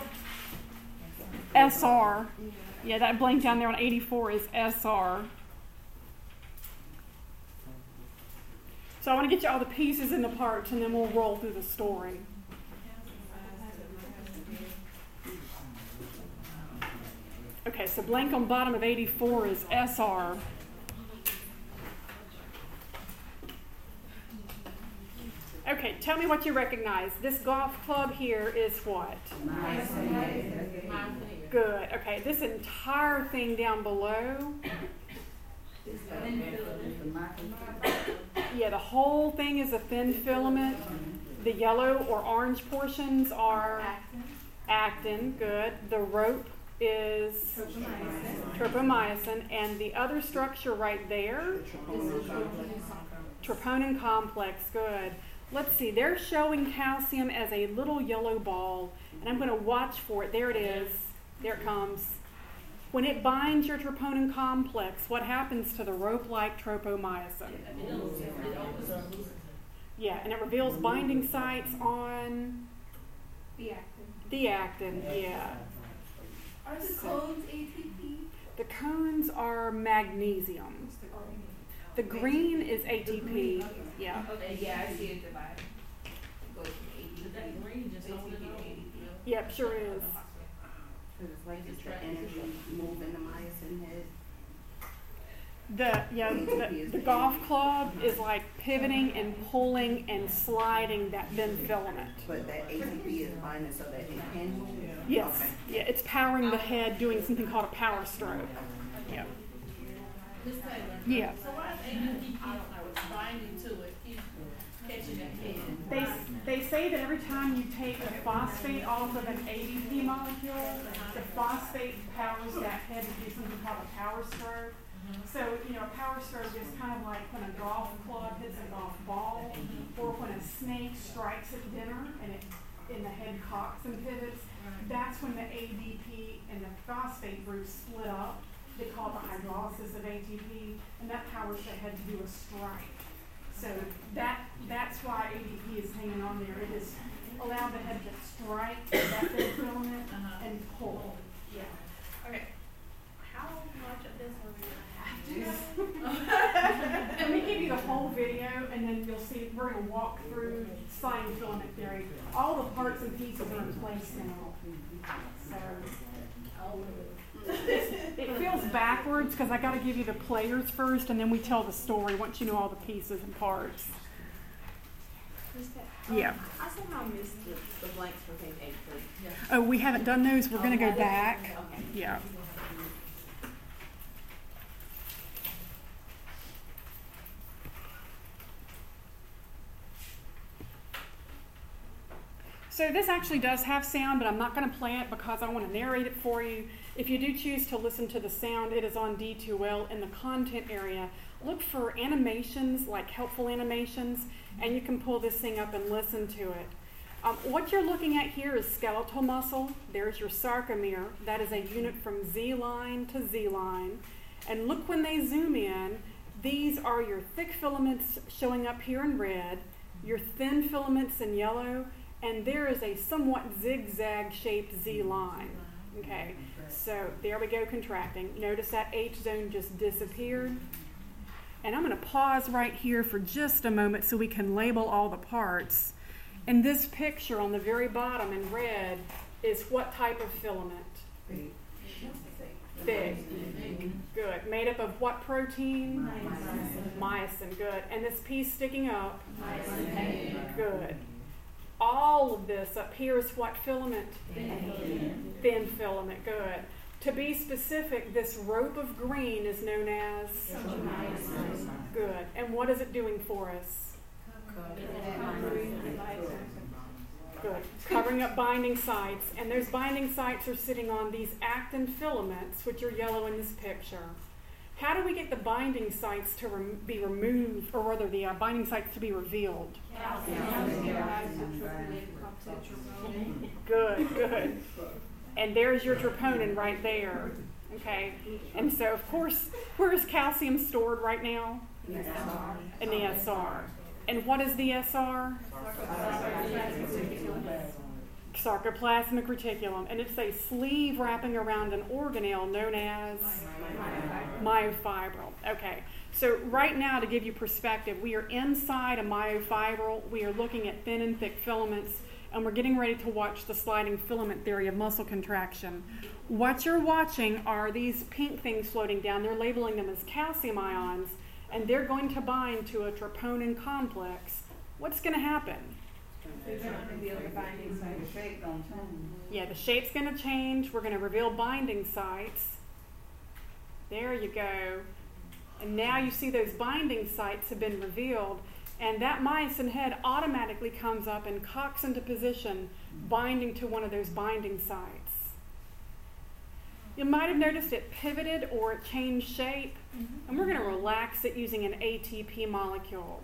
SR. Yeah, that blank down there on 84 is SR. So I want to get you all the pieces and the parts, and then we'll roll through the story. Okay, so blank on bottom of 84 is SR. Okay, tell me what you recognize. This golf club here is what? Good. Okay, this entire thing down below, yeah, the whole thing is a thin filament. The yellow or orange portions are actin. Good. The rope is tropomyosin, and the other structure right there, troponin complex. Good. Let's see, they're showing calcium as a little yellow ball, and I'm going to watch for it. There it is. There it comes. When it binds your troponin complex, what happens to the rope-like tropomyosin? Yeah, and it reveals binding sites on the actin, yeah. Are the cones ATP? The cones are magnesium. The green is ATP. Yeah. Okay, yeah, I see it divided. It goes from ATP. That green just hold it up. Yep, sure is. So it's like it's the energy moving the myosin head. The golf club is like pivoting and pulling and sliding that thin filament. But that ATP is binding so that it can move? Yes. Okay. Yeah, it's powering the head, doing something called a power stroke. Yeah. Miss Taylor. Yeah. So why is ATP, I don't know, it's binding to it, keep catching that head? They say that every time you take a phosphate off of an ADP molecule, the phosphate powers that head to do something called a power stroke. So, a power stroke is kind of like when a golf club hits a golf ball, or when a snake strikes at dinner and the head cocks and pivots. That's when the ADP and the phosphate groups split up. They call it the hydrolysis of ATP, and that powers the head to do a strike. So that's why ADP is hanging on there. It has allowed the head to strike that thin filament and pull. Yeah. Okay. How much of this are we going to have to? Let me give you the whole video, and then you'll see we're going to walk through sliding filament theory. All the parts and pieces are in place now. So it feels backwards because I got to give you the players first, and then we tell the story once you know all the pieces and parts. Yeah. I somehow missed the blanks from page 83. Oh, we haven't done those. We're going to go back. Okay. Yeah. So this actually does have sound, but I'm not going to play it because I want to narrate it for you. If you do choose to listen to the sound, it is on D2L in the content area. Look for animations, like helpful animations, and you can pull this thing up and listen to it. What you're looking at here is skeletal muscle. There's your sarcomere. That is a unit from Z line to Z line. And look when they zoom in, these are your thick filaments showing up here in red, your thin filaments in yellow, and there is a somewhat zigzag-shaped Z line. Okay, so there we go, contracting. Notice that H zone just disappeared. And I'm going to pause right here for just a moment so we can label all the parts. And this picture on the very bottom in red is what type of filament? Thick. Good. Made up of what protein? Myosin. Good. And this piece sticking up? Good. All of this up here is what filament? Thin filament. Good. To be specific, this rope of green is known as? Good. And what is it doing for us? Good. Covering up binding sites. And those binding sites are sitting on these actin filaments, which are yellow in this picture. How do we get the binding sites to be removed, or rather the binding sites to be revealed? Good, good. And there's your troponin right there. Okay? And so, of course, where is calcium stored right now? In the SR. And what is the SR? Sarcoplasmic reticulum. And it's a sleeve wrapping around an organelle known as myofibril. Okay. So right now, to give you perspective, we are inside a myofibril. We are looking at thin and thick filaments, and we're getting ready to watch the sliding filament theory of muscle contraction. What you're watching are these pink things floating down. They're labeling them as calcium ions, and they're going to bind to a troponin complex. What's going to happen? They're going to reveal the binding site. The shape don't change. Yeah, the shape's going to change. We're going to reveal binding sites. There you go. And now you see those binding sites have been revealed, and that myosin head automatically comes up and cocks into position, binding to one of those binding sites. You might have noticed it pivoted or it changed shape, and we're going to relax it using an ATP molecule.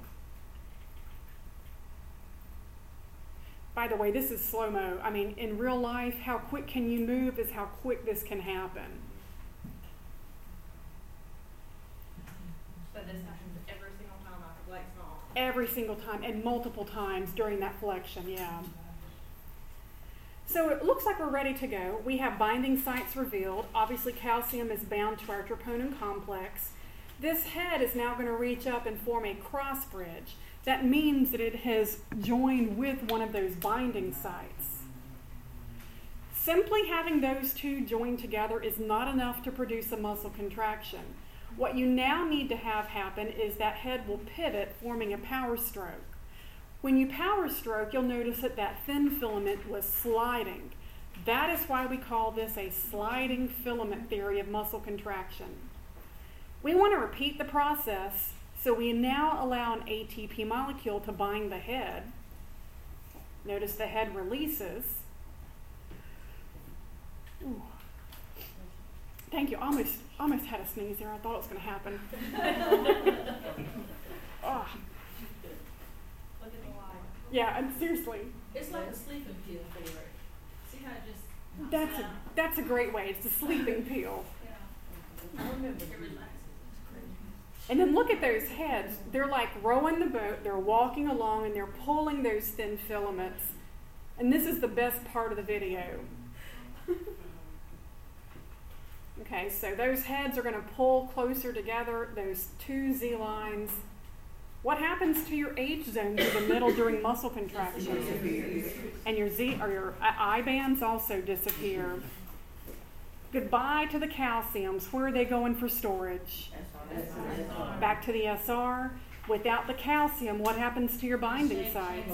By the way, this is slow-mo. I mean, in real life, how quick can you move is how quick this can happen. So this happens every single time after Blake's on. Every single time, and multiple times during that flexion, yeah. So it looks like we're ready to go. We have binding sites revealed. Obviously, calcium is bound to our troponin complex. This head is now going to reach up and form a cross bridge. That means that it has joined with one of those binding sites. Simply having those two joined together is not enough to produce a muscle contraction. What you now need to have happen is that head will pivot, forming a power stroke. When you power stroke, you'll notice that that thin filament was sliding. That is why we call this a sliding filament theory of muscle contraction. We want to repeat the process, so we now allow an ATP molecule to bind the head. Notice the head releases. Ooh. Thank you. Almost had a sneeze there. I thought it was going to happen. Oh. Look at the light. Yeah, and seriously, It's like a sleeping pill theory. See how it just that's a great way. It's a sleeping pill. I remember it relaxes. It's crazy. And then look at those heads. They're like rowing the boat. They're walking along and they're pulling those thin filaments. And this is the best part of the video. Okay, so those heads are going to pull closer together, those two Z lines. What happens to your H zone through the middle during muscle contraction? And your Z or your I bands also disappear. Goodbye to the calciums. Where are they going for storage? Back to the SR. Without the calcium, what happens to your binding sites?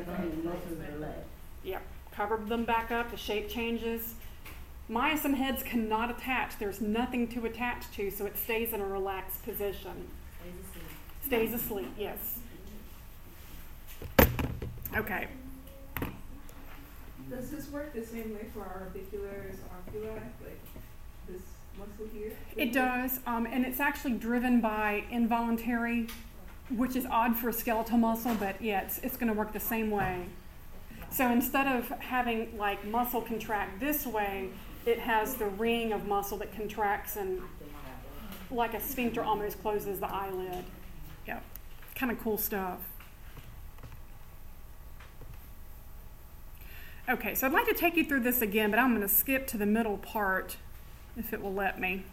Yep, cover them back up. The shape changes. Myosin heads cannot attach. There's nothing to attach to, so it stays in a relaxed position. Stays asleep, yes. Okay. Does this work the same way for our orbicularis oculi, like this muscle here? It does, and it's actually driven by involuntary, which is odd for a skeletal muscle, but yeah, it's going to work the same way. So instead of having like muscle contract this way, it has the ring of muscle that contracts and like a sphincter almost closes the eyelid. Yeah, kind of cool stuff. Okay, so I'd like to take you through this again, but I'm going to skip to the middle part if it will let me.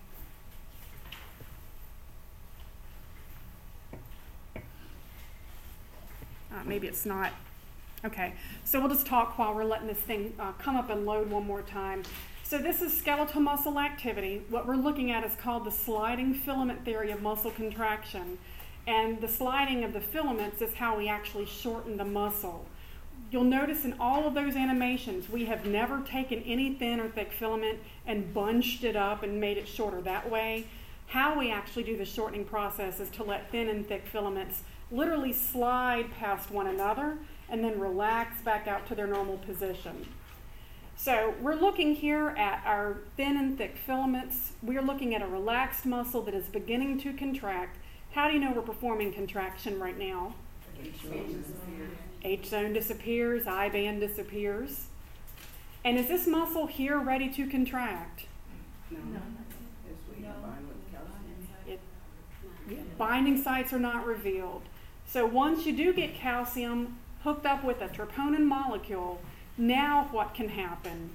Maybe it's not. Okay, so we'll just talk while we're letting this thing come up and load one more time. So this is skeletal muscle activity. What we're looking at is called the sliding filament theory of muscle contraction. And the sliding of the filaments is how we actually shorten the muscle. You'll notice in all of those animations, we have never taken any thin or thick filament and bunched it up and made it shorter that way. How we actually do the shortening process is to let thin and thick filaments literally slide past one another and then relax back out to their normal position. So we're looking here at our thin and thick filaments. We're looking at a relaxed muscle that is beginning to contract. How do you know we're performing contraction right now? H-zone disappears, I-band disappears. And is this muscle here ready to contract? No. It's where you bind with calcium. Binding sites are not revealed. So once you do get calcium hooked up with a troponin molecule, now what can happen?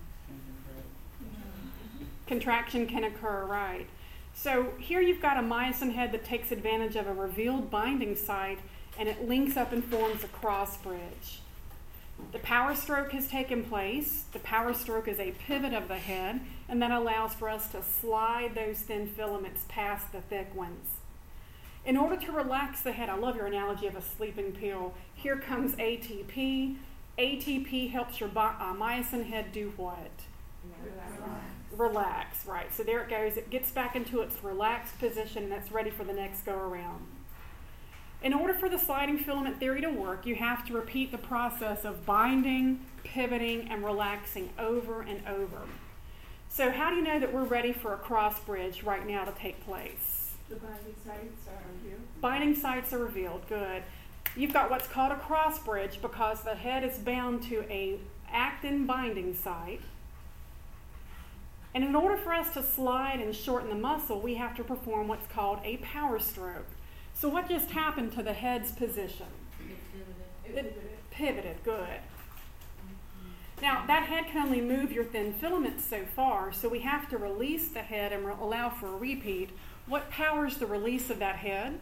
Contraction can occur, right? So here you've got a myosin head that takes advantage of a revealed binding site, and it links up and forms a cross bridge. The power stroke has taken place. The power stroke is a pivot of the head, and that allows for us to slide those thin filaments past the thick ones. In order to relax the head, I love your analogy of a sleeping pill. Here comes ATP. ATP helps your myosin head do what? Relax, right. So there it goes. It gets back into its relaxed position, and that's ready for the next go around. In order for the sliding filament theory to work, you have to repeat the process of binding, pivoting, and relaxing over and over. So how do you know that we're ready for a cross bridge right now to take place? The binding sites are revealed. Binding sites are revealed, good. You've got what's called a cross bridge because the head is bound to a actin binding site. And in order for us to slide and shorten the muscle, we have to perform what's called a power stroke. So what just happened to the head's position? It pivoted, good. Now, that head can only move your thin filaments so far, so we have to release the head and allow for a repeat. What powers the release of that head?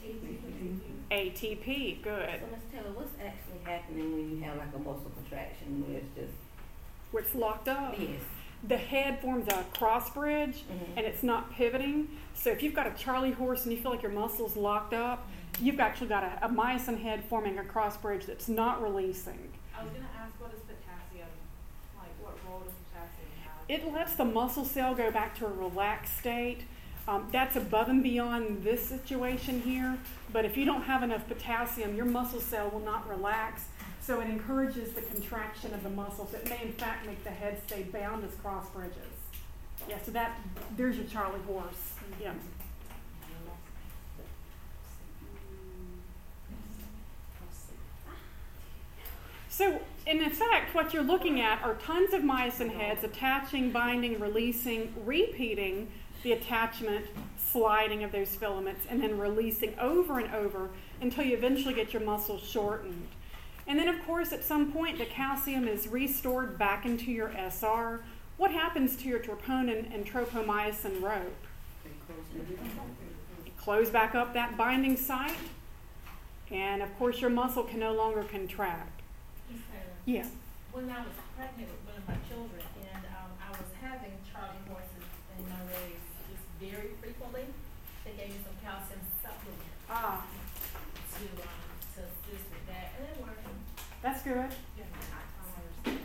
ATP, good. So Ms. Taylor, what's actually happening when you have like a muscle contraction where it's just... Where it's locked up? Yes. The head forms a cross bridge, and it's not pivoting. So if you've got a Charlie horse and you feel like your muscle's locked up, you've actually got a myosin head forming a cross bridge that's not releasing. I was going to ask, what is potassium? Like, what role does potassium have? It lets the muscle cell go back to a relaxed state. That's above and beyond this situation here. But if you don't have enough potassium, your muscle cell will not relax. So it encourages the contraction of the muscles. It may, in fact, make the head stay bound as cross bridges. Yeah, so there's your Charlie horse. Yeah. So, in effect, what you're looking at are tons of myosin heads attaching, binding, releasing, repeating the attachment, sliding of those filaments, and then releasing over and over until you eventually get your muscles shortened. And then, of course, at some point, the calcium is restored back into your SR. What happens to your troponin and tropomyosin rope? It closes back up that binding site, and, of course, your muscle can no longer contract. Ms. Taylor, Yeah. when I was pregnant with one of my children, and I was having Charlie horses in my race just very frequently, they gave me some calcium supplement to assist with that, and it worked. That's good. Yeah, night timers.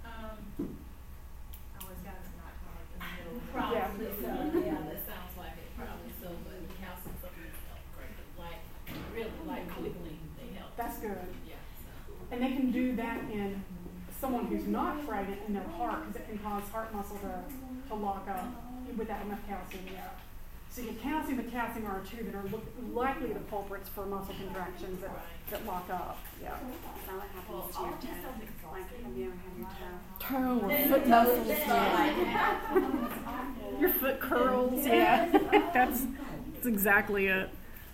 I always got it night time like in the middle. Probably so. Yeah, that sounds like it. Probably so. But the calcium supplements help great. Like quickly they help. That's good. Yeah. So. And they can do that in someone who's not pregnant in their heart, because it can cause heart muscle to lock up without enough calcium. Yeah. So your calcium and potassium are two that are likely the culprits for muscle contractions that lock up. Yeah. Now what happens to your toe? Like, have you ever had your toe? Toe or foot muscles. Your foot curls. Yeah. That's exactly it.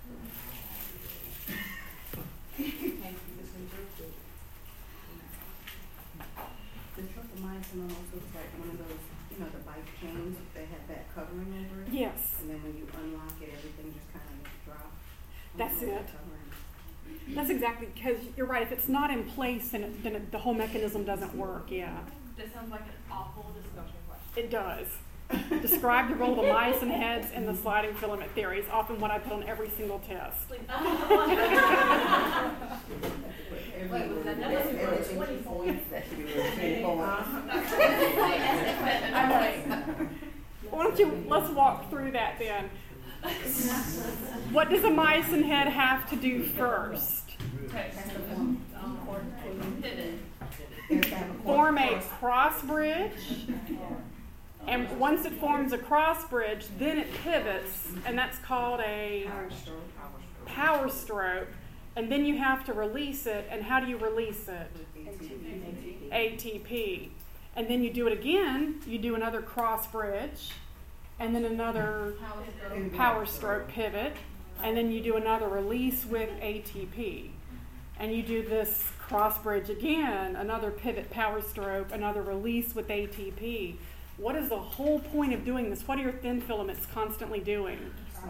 The tropomyosin almost looks like one of those, the bike chains that have that covering over it. Yes. And then when you unlock it, everything just kind of drops. That's it. That's exactly, because you're right. If it's not in place, then the whole mechanism doesn't work. Yeah. That sounds like an awful discussion question. It does. Describe the role of the myosin heads in the sliding filament theory. It's often what I put on every single test. Wait, was that number 24? That should be really 24. Why don't you, let's walk through that then. What does a myosin head have to do first? Form a cross bridge. And once it forms a cross bridge, then it pivots, and that's called a power stroke. And then you have to release it. And how do you release it? ATP. And then you do it again. You do another cross bridge, and then another power stroke pivot, and then you do another release with ATP. And you do this cross bridge again, another pivot power stroke, another release with ATP. What is the whole point of doing this? What are your thin filaments constantly doing?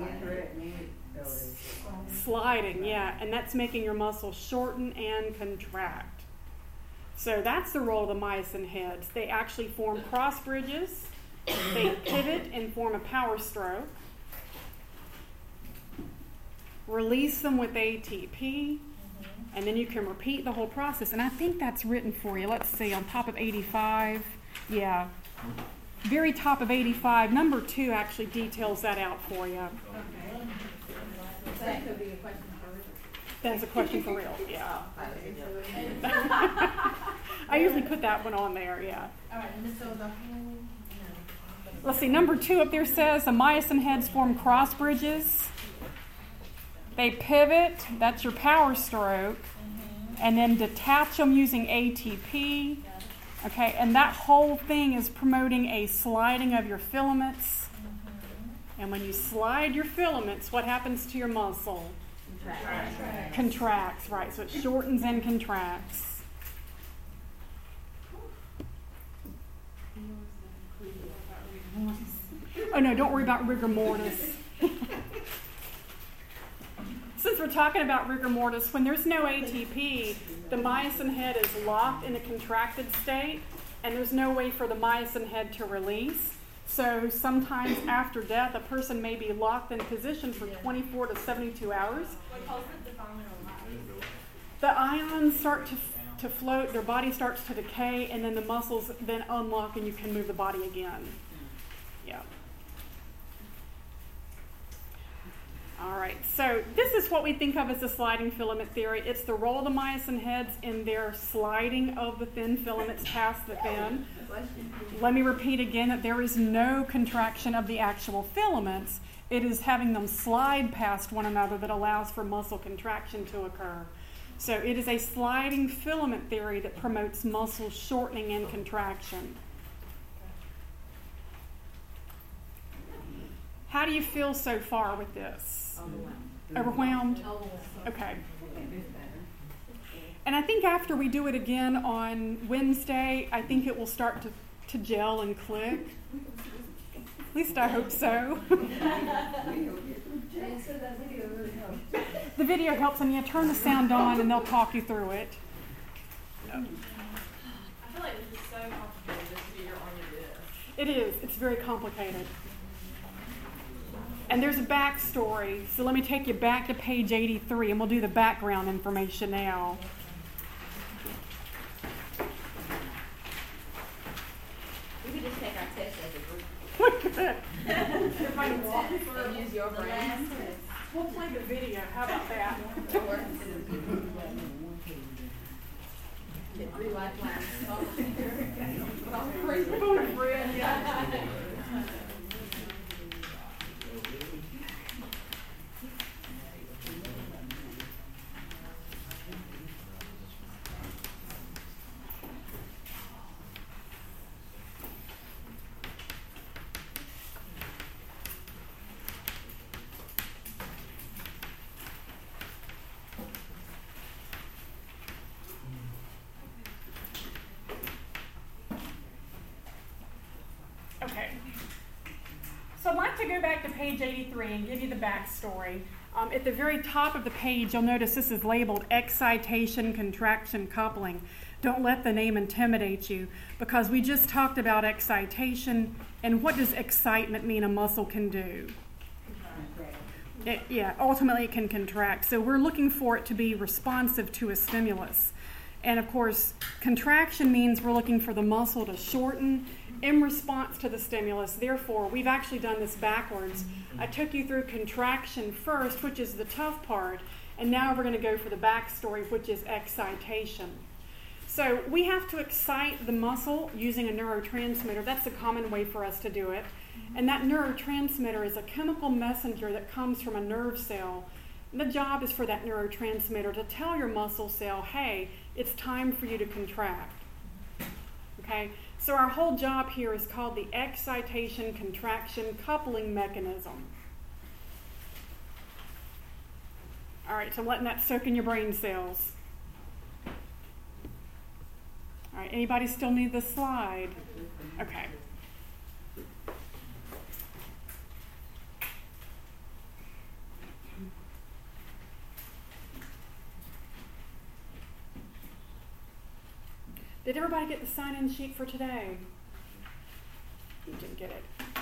Sliding, yeah. And that's making your muscle shorten and contract. So that's the role of the myosin heads. They actually form cross bridges. They pivot and form a power stroke. Release them with ATP. And then you can repeat the whole process. And I think that's written for you. Let's see, on top of 85. Yeah. Very top of 85. Number 2 actually details that out for you. That could be a question for real. That's a question for real, yeah. I usually put that one on there, yeah. All right, and so the whole, Let's see, number 2 up there says the myosin heads form cross bridges. They pivot, that's your power stroke, and then detach them using ATP. Okay, and that whole thing is promoting a sliding of your filaments. And when you slide your filaments, what happens to your muscle? Contracts, right. So it shortens and contracts. Oh no, don't worry about rigor mortis. Since we're talking about rigor mortis, when there's no ATP, the myosin head is locked in a contracted state, and there's no way for the myosin head to release. So sometimes after death, a person may be locked in position for 24 to 72 hours. The ions start to float, their body starts to decay, and then the muscles then unlock and you can move the body again. Yeah. All right, so this is what we think of as the sliding filament theory. It's the role of the myosin heads in their sliding of the thin filaments past the thin. Let me repeat again that there is no contraction of the actual filaments. It is having them slide past one another that allows for muscle contraction to occur. So it is a sliding filament theory that promotes muscle shortening and contraction. How do you feel so far with this? Overwhelmed? Okay. And I think after we do it again on Wednesday, I think it will start to gel and click. At least I hope so. The video helps, and you turn the sound on and they'll talk you through it. I feel like this is so complicated, this figure on your list. It is. It's very complicated. And there's a backstory. So let me take you back to page 83, and we'll do the background information now. We could just take our test as a group. Everybody walk through. And use your brain. We'll play the video. How about that? Get 3 lifelines. Phone a friend, yeah. Okay. to go back to page 83 and give you the backstory. At the very top of the page, you'll notice this is labeled excitation, contraction, coupling. Don't let the name intimidate you, because we just talked about excitation, and what does excitement mean a muscle can do? Ultimately it can contract. So we're looking for it to be responsive to a stimulus. And of course, contraction means we're looking for the muscle to shorten in response to the stimulus. Therefore, we've actually done this backwards. I took you through contraction first, which is the tough part, and now we're going to go for the backstory, which is excitation. So we have to excite the muscle using a neurotransmitter. That's a common way for us to do it. And that neurotransmitter is a chemical messenger that comes from a nerve cell. And the job is for that neurotransmitter to tell your muscle cell, hey, it's time for you to contract. Okay? So our whole job here is called the excitation contraction coupling mechanism. All right, so I'm letting that soak in your brain cells. All right, anybody still need this slide? Okay. Did everybody get the sign-in sheet for today? You didn't get it.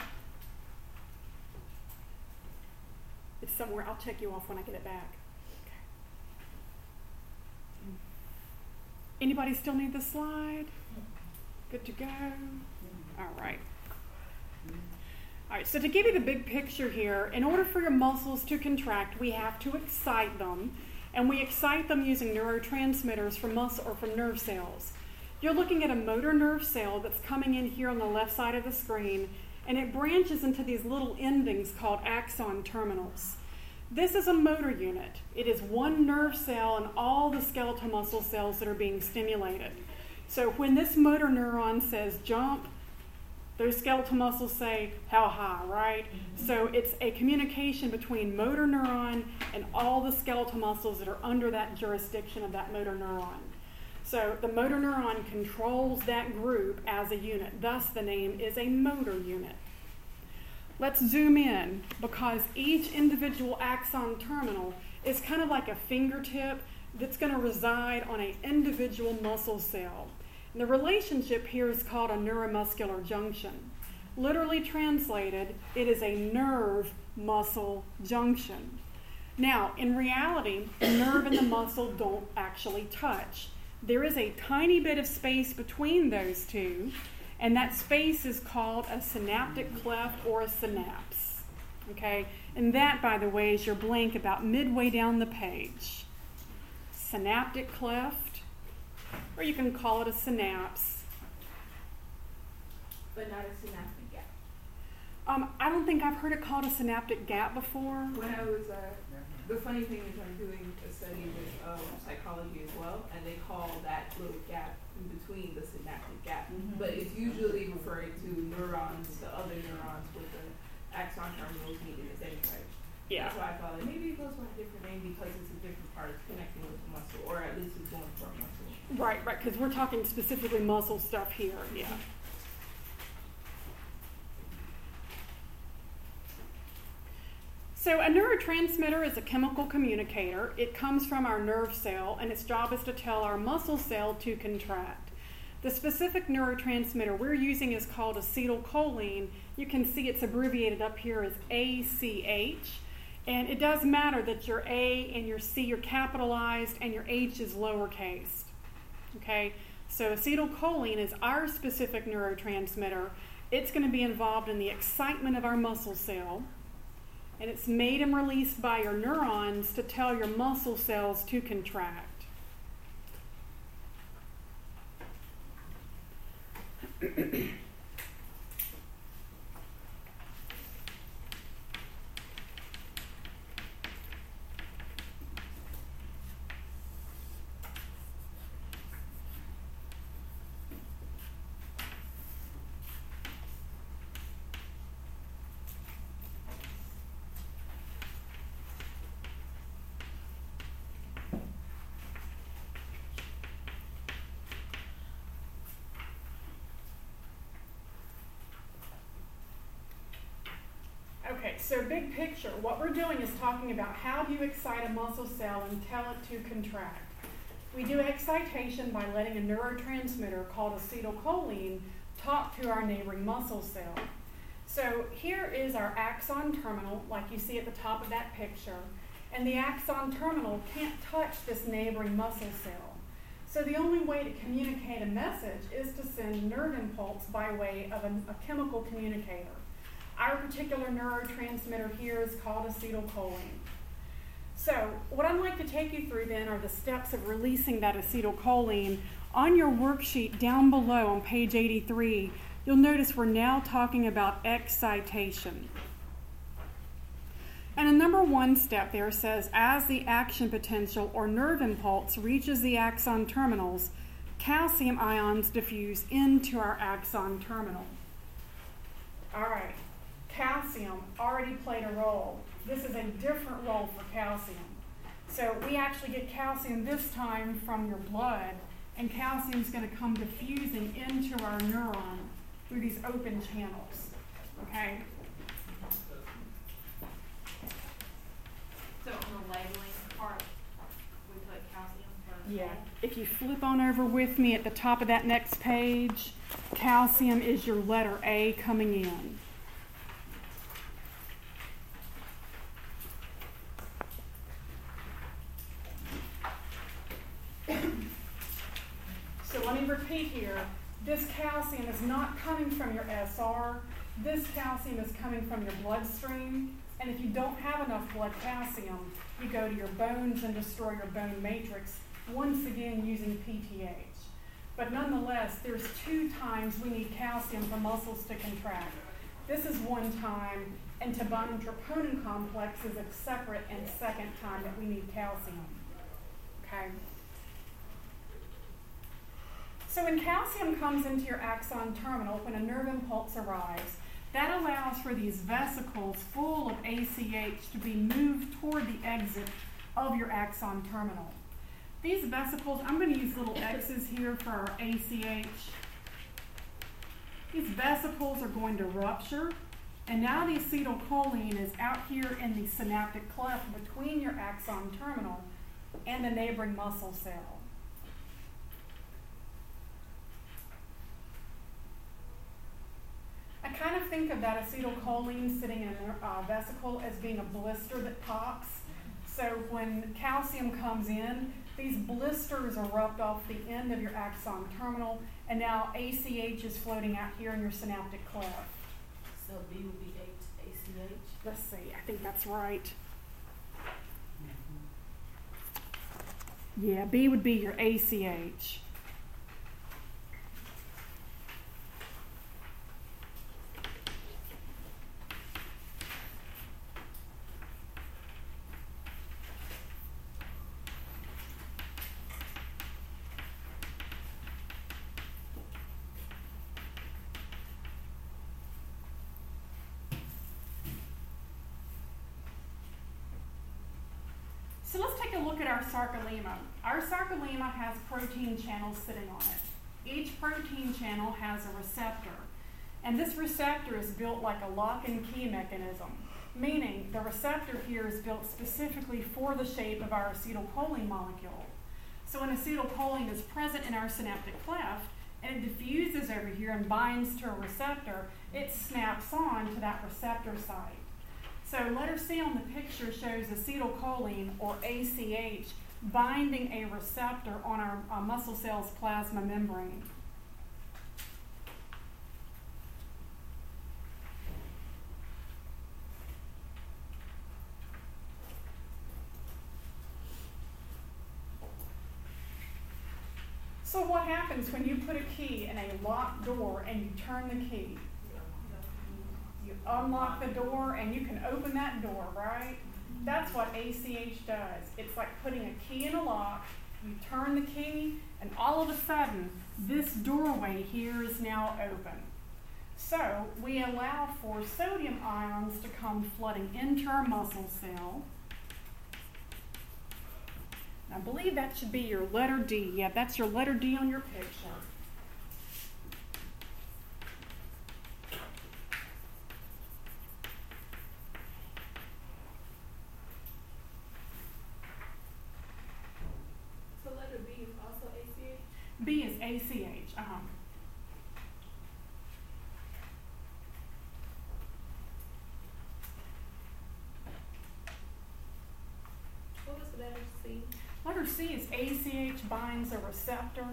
It's somewhere. I'll check you off when I get it back. Okay. Anybody still need the slide? Good to go? All right. All right, so to give you the big picture here, in order for your muscles to contract, we have to excite them, and we excite them using neurotransmitters from muscle or from nerve cells. You're looking at a motor nerve cell that's coming in here on the left side of the screen, and it branches into these little endings called axon terminals. This is a motor unit. It is one nerve cell and all the skeletal muscle cells that are being stimulated. So when this motor neuron says jump, those skeletal muscles say how high, right? So it's a communication between motor neuron and all the skeletal muscles that are under that jurisdiction of that motor neuron. So the motor neuron controls that group as a unit. Thus, the name is a motor unit. Let's zoom in, because each individual axon terminal is kind of like a fingertip that's going to reside on an individual muscle cell. And the relationship here is called a neuromuscular junction. Literally translated, it is a nerve-muscle junction. Now, in reality, the nerve and the muscle don't actually touch. There is a tiny bit of space between those two, and that space is called a synaptic cleft or a synapse. Okay? And that, by the way, is your blank about midway down the page. Synaptic cleft, or you can call it a synapse. But not a synaptic gap. I don't think I've heard it called a synaptic gap before. When I was, the funny thing is I'm doing a study with psychology as well, and they call that little gap in between the synaptic gap. Mm-hmm. But it's usually referring to neurons, the other neurons with the axon terminals meeting the same type. Yeah. That's why I thought like maybe it goes by a different name because it's a different part. It's connecting with the muscle, or at least it's going for a muscle. Right, because we're talking specifically muscle stuff here. Yeah. So a neurotransmitter is a chemical communicator. It comes from our nerve cell, and its job is to tell our muscle cell to contract. The specific neurotransmitter we're using is called acetylcholine. You can see it's abbreviated up here as ACH. And it does matter that your A and your C are capitalized and your H is lowercase. Okay? So acetylcholine is our specific neurotransmitter. It's going to be involved in the excitement of our muscle cell. And it's made and released by your neurons to tell your muscle cells to contract. Okay, so big picture, what we're doing is talking about how do you excite a muscle cell and tell it to contract. We do excitation by letting a neurotransmitter called acetylcholine talk to our neighboring muscle cell. So here is our axon terminal, like you see at the top of that picture, and the axon terminal can't touch this neighboring muscle cell. So the only way to communicate a message is to send nerve impulse by way of a chemical communicator. Our particular neurotransmitter here is called acetylcholine. So what I'd like to take you through then are the steps of releasing that acetylcholine. On your worksheet down below on page 83, you'll notice we're now talking about excitation. And the number 1 step there says, as the action potential or nerve impulse reaches the axon terminals, calcium ions diffuse into our axon terminal. All right, calcium already played a role. This is a different role for calcium. So we actually get calcium this time from your blood, and calcium is going to come diffusing into our neuron through these open channels. Okay? So on the labeling part, we put calcium first. Yeah. If you flip on over with me at the top of that next page, calcium is your letter A coming in. So let me repeat here. This calcium is not coming from your SR. This calcium is coming from your bloodstream. And if you don't have enough blood calcium, you go to your bones and destroy your bone matrix, once again using PTH. But nonetheless, there's 2 times we need calcium for muscles to contract. This is 1 time, and to bind troponin complex is a separate and second time that we need calcium. Okay? So when calcium comes into your axon terminal, when a nerve impulse arrives, that allows for these vesicles full of ACH to be moved toward the exit of your axon terminal. These vesicles, I'm going to use little X's here for our ACH. These vesicles are going to rupture, and now the acetylcholine is out here in the synaptic cleft between your axon terminal and the neighboring muscle cell. I kind of think of that acetylcholine sitting in a vesicle as being a blister that pops. So when calcium comes in, these blisters erupt off the end of your axon terminal, and now ACH is floating out here in your synaptic cleft. So B would be ACH? Let's see, I think that's right. Yeah, B would be your ACH. So let's take a look at our sarcolemma. Our sarcolemma has protein channels sitting on it. Each protein channel has a receptor. And this receptor is built like a lock and key mechanism, meaning the receptor here is built specifically for the shape of our acetylcholine molecule. So when acetylcholine is present in our synaptic cleft and it diffuses over here and binds to a receptor, it snaps on to that receptor site. So letter C on the picture shows acetylcholine, or ACH, binding a receptor on our muscle cell's plasma membrane. So what happens when you put a key in a locked door and you turn the key? You unlock the door and you can open that door, right? That's what ACH does. It's like putting a key in a lock, you turn the key, and all of a sudden, this doorway here is now open. So we allow for sodium ions to come flooding into our muscle cell. I believe that should be your letter D. Yeah, that's your letter D on your picture. B is ACH. What was the letter C? Letter C is ACH binds a receptor.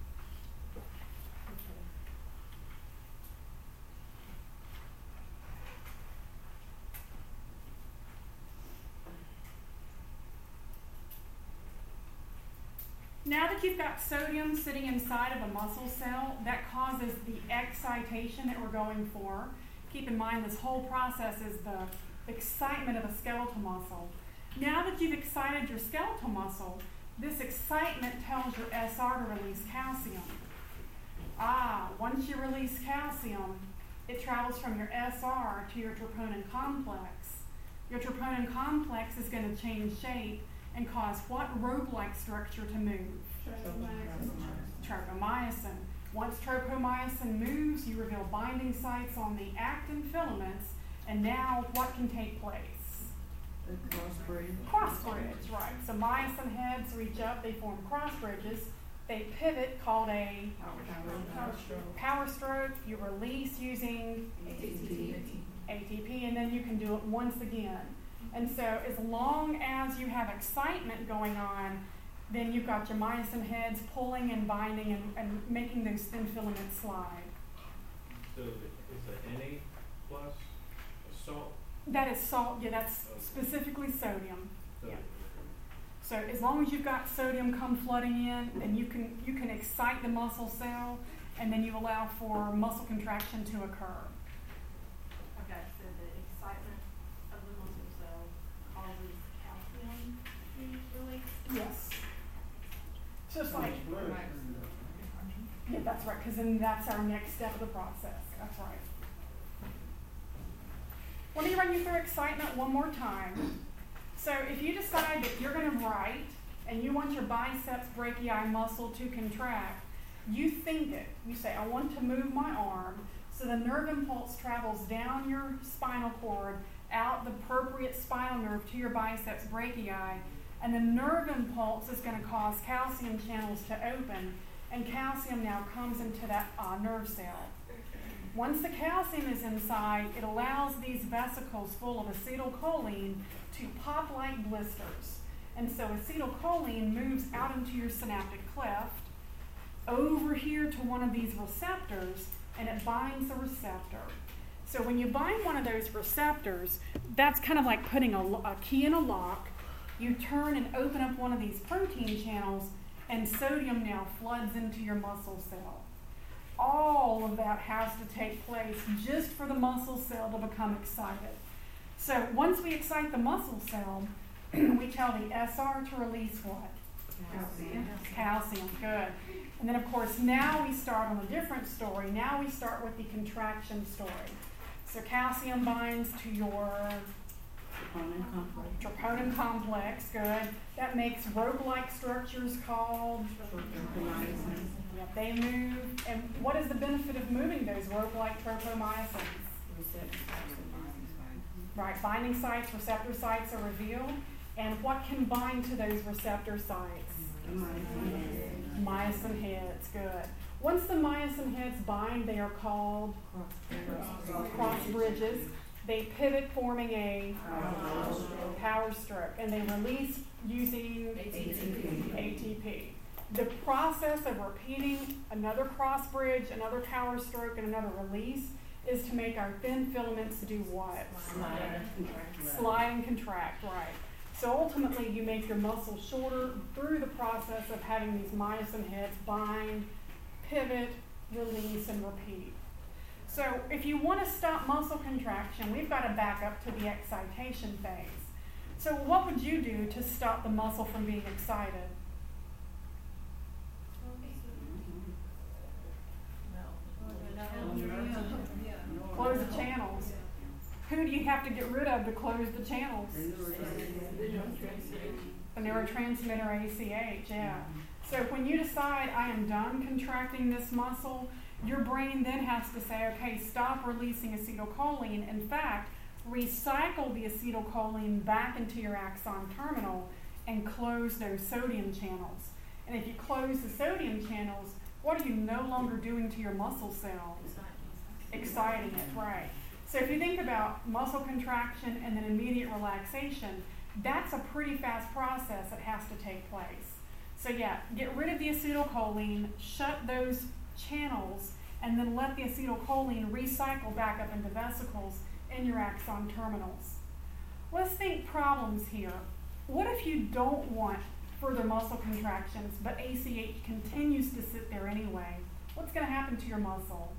Now that you've got sodium sitting inside of a muscle cell, that causes the excitation that we're going for. Keep in mind this whole process is the excitement of a skeletal muscle. Now that you've excited your skeletal muscle, this excitement tells your SR to release calcium. Once you release calcium, it travels from your SR to your troponin complex. Your troponin complex is going to change shape and cause what rope-like structure to move? Tropomyosin. Once tropomyosin moves, you reveal binding sites on the actin filaments, and now what can take place? Cross bridge, right. So myosin heads reach up, they form cross bridges. They pivot, called a power stroke. You release using ATP, and then you can do it once again. And so as long as you have excitement going on, then you've got your myosin heads pulling and binding and making those thin filaments slide. So it's a Na plus a salt? That is salt, yeah, that's specifically sodium. Yeah. So as long as you've got sodium come flooding in, then you can excite the muscle cell, and then you allow for muscle contraction to occur. Okay, so the excitement of the muscle cell causes calcium to be released? Yes. Just like, yeah, that's right, because then that's our next step of the process. That's right. Let me run you through excitement one more time. So if you decide that you're going to write and you want your biceps brachii muscle to contract, you think it. You say, I want to move my arm. So the nerve impulse travels down your spinal cord, out the appropriate spinal nerve to your biceps brachii, and the nerve impulse is going to cause calcium channels to open, and calcium now comes into that nerve cell. Once the calcium is inside, it allows these vesicles full of acetylcholine to pop like blisters. And so acetylcholine moves out into your synaptic cleft, over here to one of these receptors, and it binds the receptor. So when you bind one of those receptors, that's kind of like putting a key in a lock. You turn and open up one of these protein channels, and sodium now floods into your muscle cell. All of that has to take place just for the muscle cell to become excited. So once we excite the muscle cell, we tell the SR to release what? Calcium, good. And then of course now we start on a different story. Now we start with the contraction story. So calcium binds to your troponin complex, good. That makes rope-like structures called Yep, they move. And what is the benefit of moving those rope-like tropomyosins? Right, binding sites, receptor sites are revealed. And what can bind to those receptor sites? Myosin heads, good. Once the myosin heads bind, they are called cross bridges. They pivot, forming a power stroke, and they release using ATP. The process of repeating another cross bridge, another power stroke, and another release is to make our thin filaments do what? Slide and contract, right. So ultimately you make your muscle shorter through the process of having these myosin heads bind, pivot, release, and repeat. So if you want to stop muscle contraction, we've got to back up to the excitation phase. So what would you do to stop the muscle from being excited? Close the channels. Who do you have to get rid of to close the channels? The neurotransmitter ACH, yeah. So when you decide I am done contracting this muscle, your brain then has to say, okay, stop releasing acetylcholine. In fact, recycle the acetylcholine back into your axon terminal and close those sodium channels. And if you close the sodium channels, What are you no longer doing to your muscle cells? Exciting it, right. So if you think about muscle contraction and then immediate relaxation, that's a pretty fast process that has to take place. So yeah, get rid of the acetylcholine, shut those channels, and then let the acetylcholine recycle back up into vesicles in your axon terminals. Let's think problems here. What if you don't want further muscle contractions, but ACH continues to sit there anyway? What's going to happen to your muscle?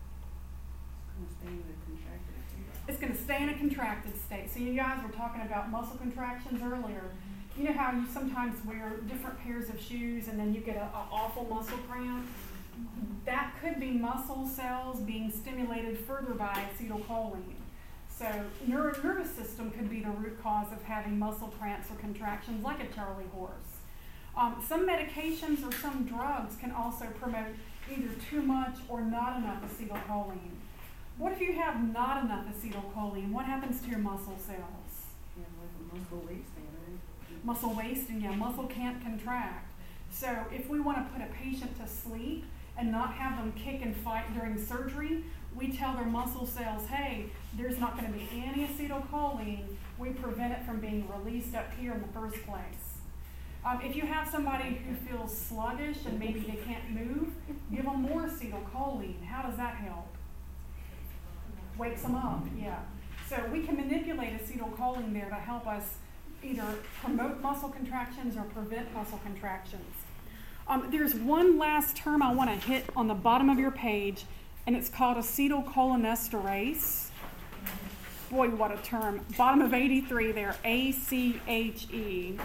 It's going to stay in a contracted state. So you guys were talking about muscle contractions earlier. You know how you sometimes wear different pairs of shoes and then you get an awful muscle cramp? That could be muscle cells being stimulated further by acetylcholine. So your nervous system could be the root cause of having muscle cramps or contractions like a Charlie horse. Some medications or some drugs can also promote either too much or not enough acetylcholine. What if you have not enough acetylcholine? What happens to your muscle cells? Yeah, like muscle wasting, right? Muscle wasting, yeah. Muscle can't contract. So if we want to put a patient to sleep and not have them kick and fight during surgery, we tell their muscle cells, hey, there's not going to be any acetylcholine. We prevent it from being released up here in the first place. If you have somebody who feels sluggish and maybe they can't move, give them more acetylcholine. How does that help? Wakes them up, yeah. So we can manipulate acetylcholine there to help us either promote muscle contractions or prevent muscle contractions. There's one last term I want to hit on the bottom of your page, and it's called acetylcholinesterase. Boy, what a term. Bottom of 83 there, ACHE.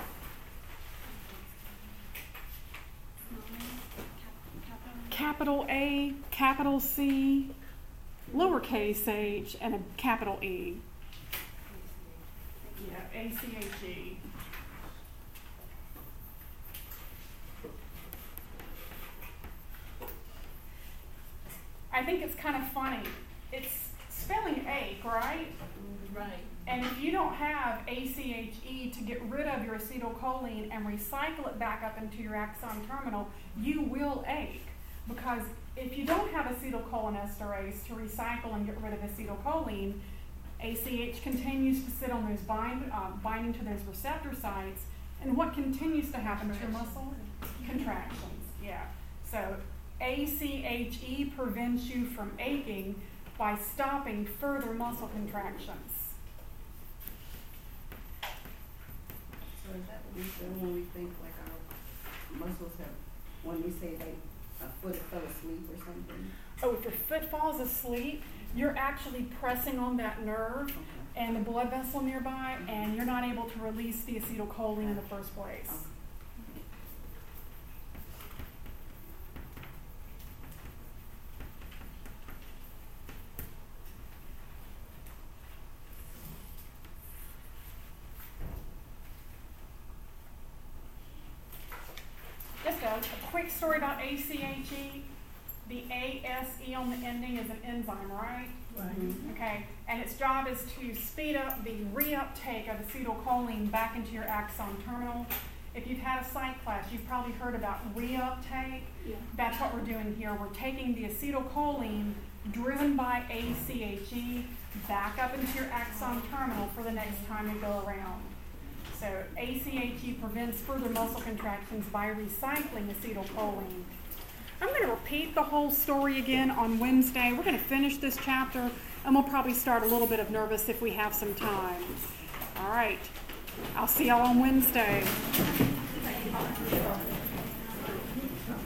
Capital A, capital C, lowercase h, and a capital E. Yeah, ACHE. I think it's kind of funny. It's spelling ache, right? Right. And if you don't have ACHE to get rid of your acetylcholine and recycle it back up into your axon terminal, you will ache. Because if you don't have acetylcholinesterase to recycle and get rid of acetylcholine, ACH continues to sit on those binding to those receptor sites, and what continues to happen to your muscle? Contractions, yeah. So ACHE prevents you from aching by stopping further muscle contractions. So is that what we feel when we think like our muscles have, when we say like a foot fell asleep or something? Oh, if your foot falls asleep, you're actually pressing on that nerve and the blood vessel nearby, and you're not able to release the acetylcholine in the first place. Just a quick story about ACHE. The ASE on the ending is an enzyme, right? Right. Okay, and its job is to speed up the reuptake of acetylcholine back into your axon terminal. If you've had a psych class, you've probably heard about reuptake. Yeah. That's what we're doing here. We're taking the acetylcholine driven by ACHE back up into your axon terminal for the next time you go around. So ACHE prevents further muscle contractions by recycling acetylcholine. I'm going to repeat the whole story again on Wednesday. We're going to finish this chapter, and we'll probably start a little bit of nervous if we have some time. All right. I'll see y'all on Wednesday.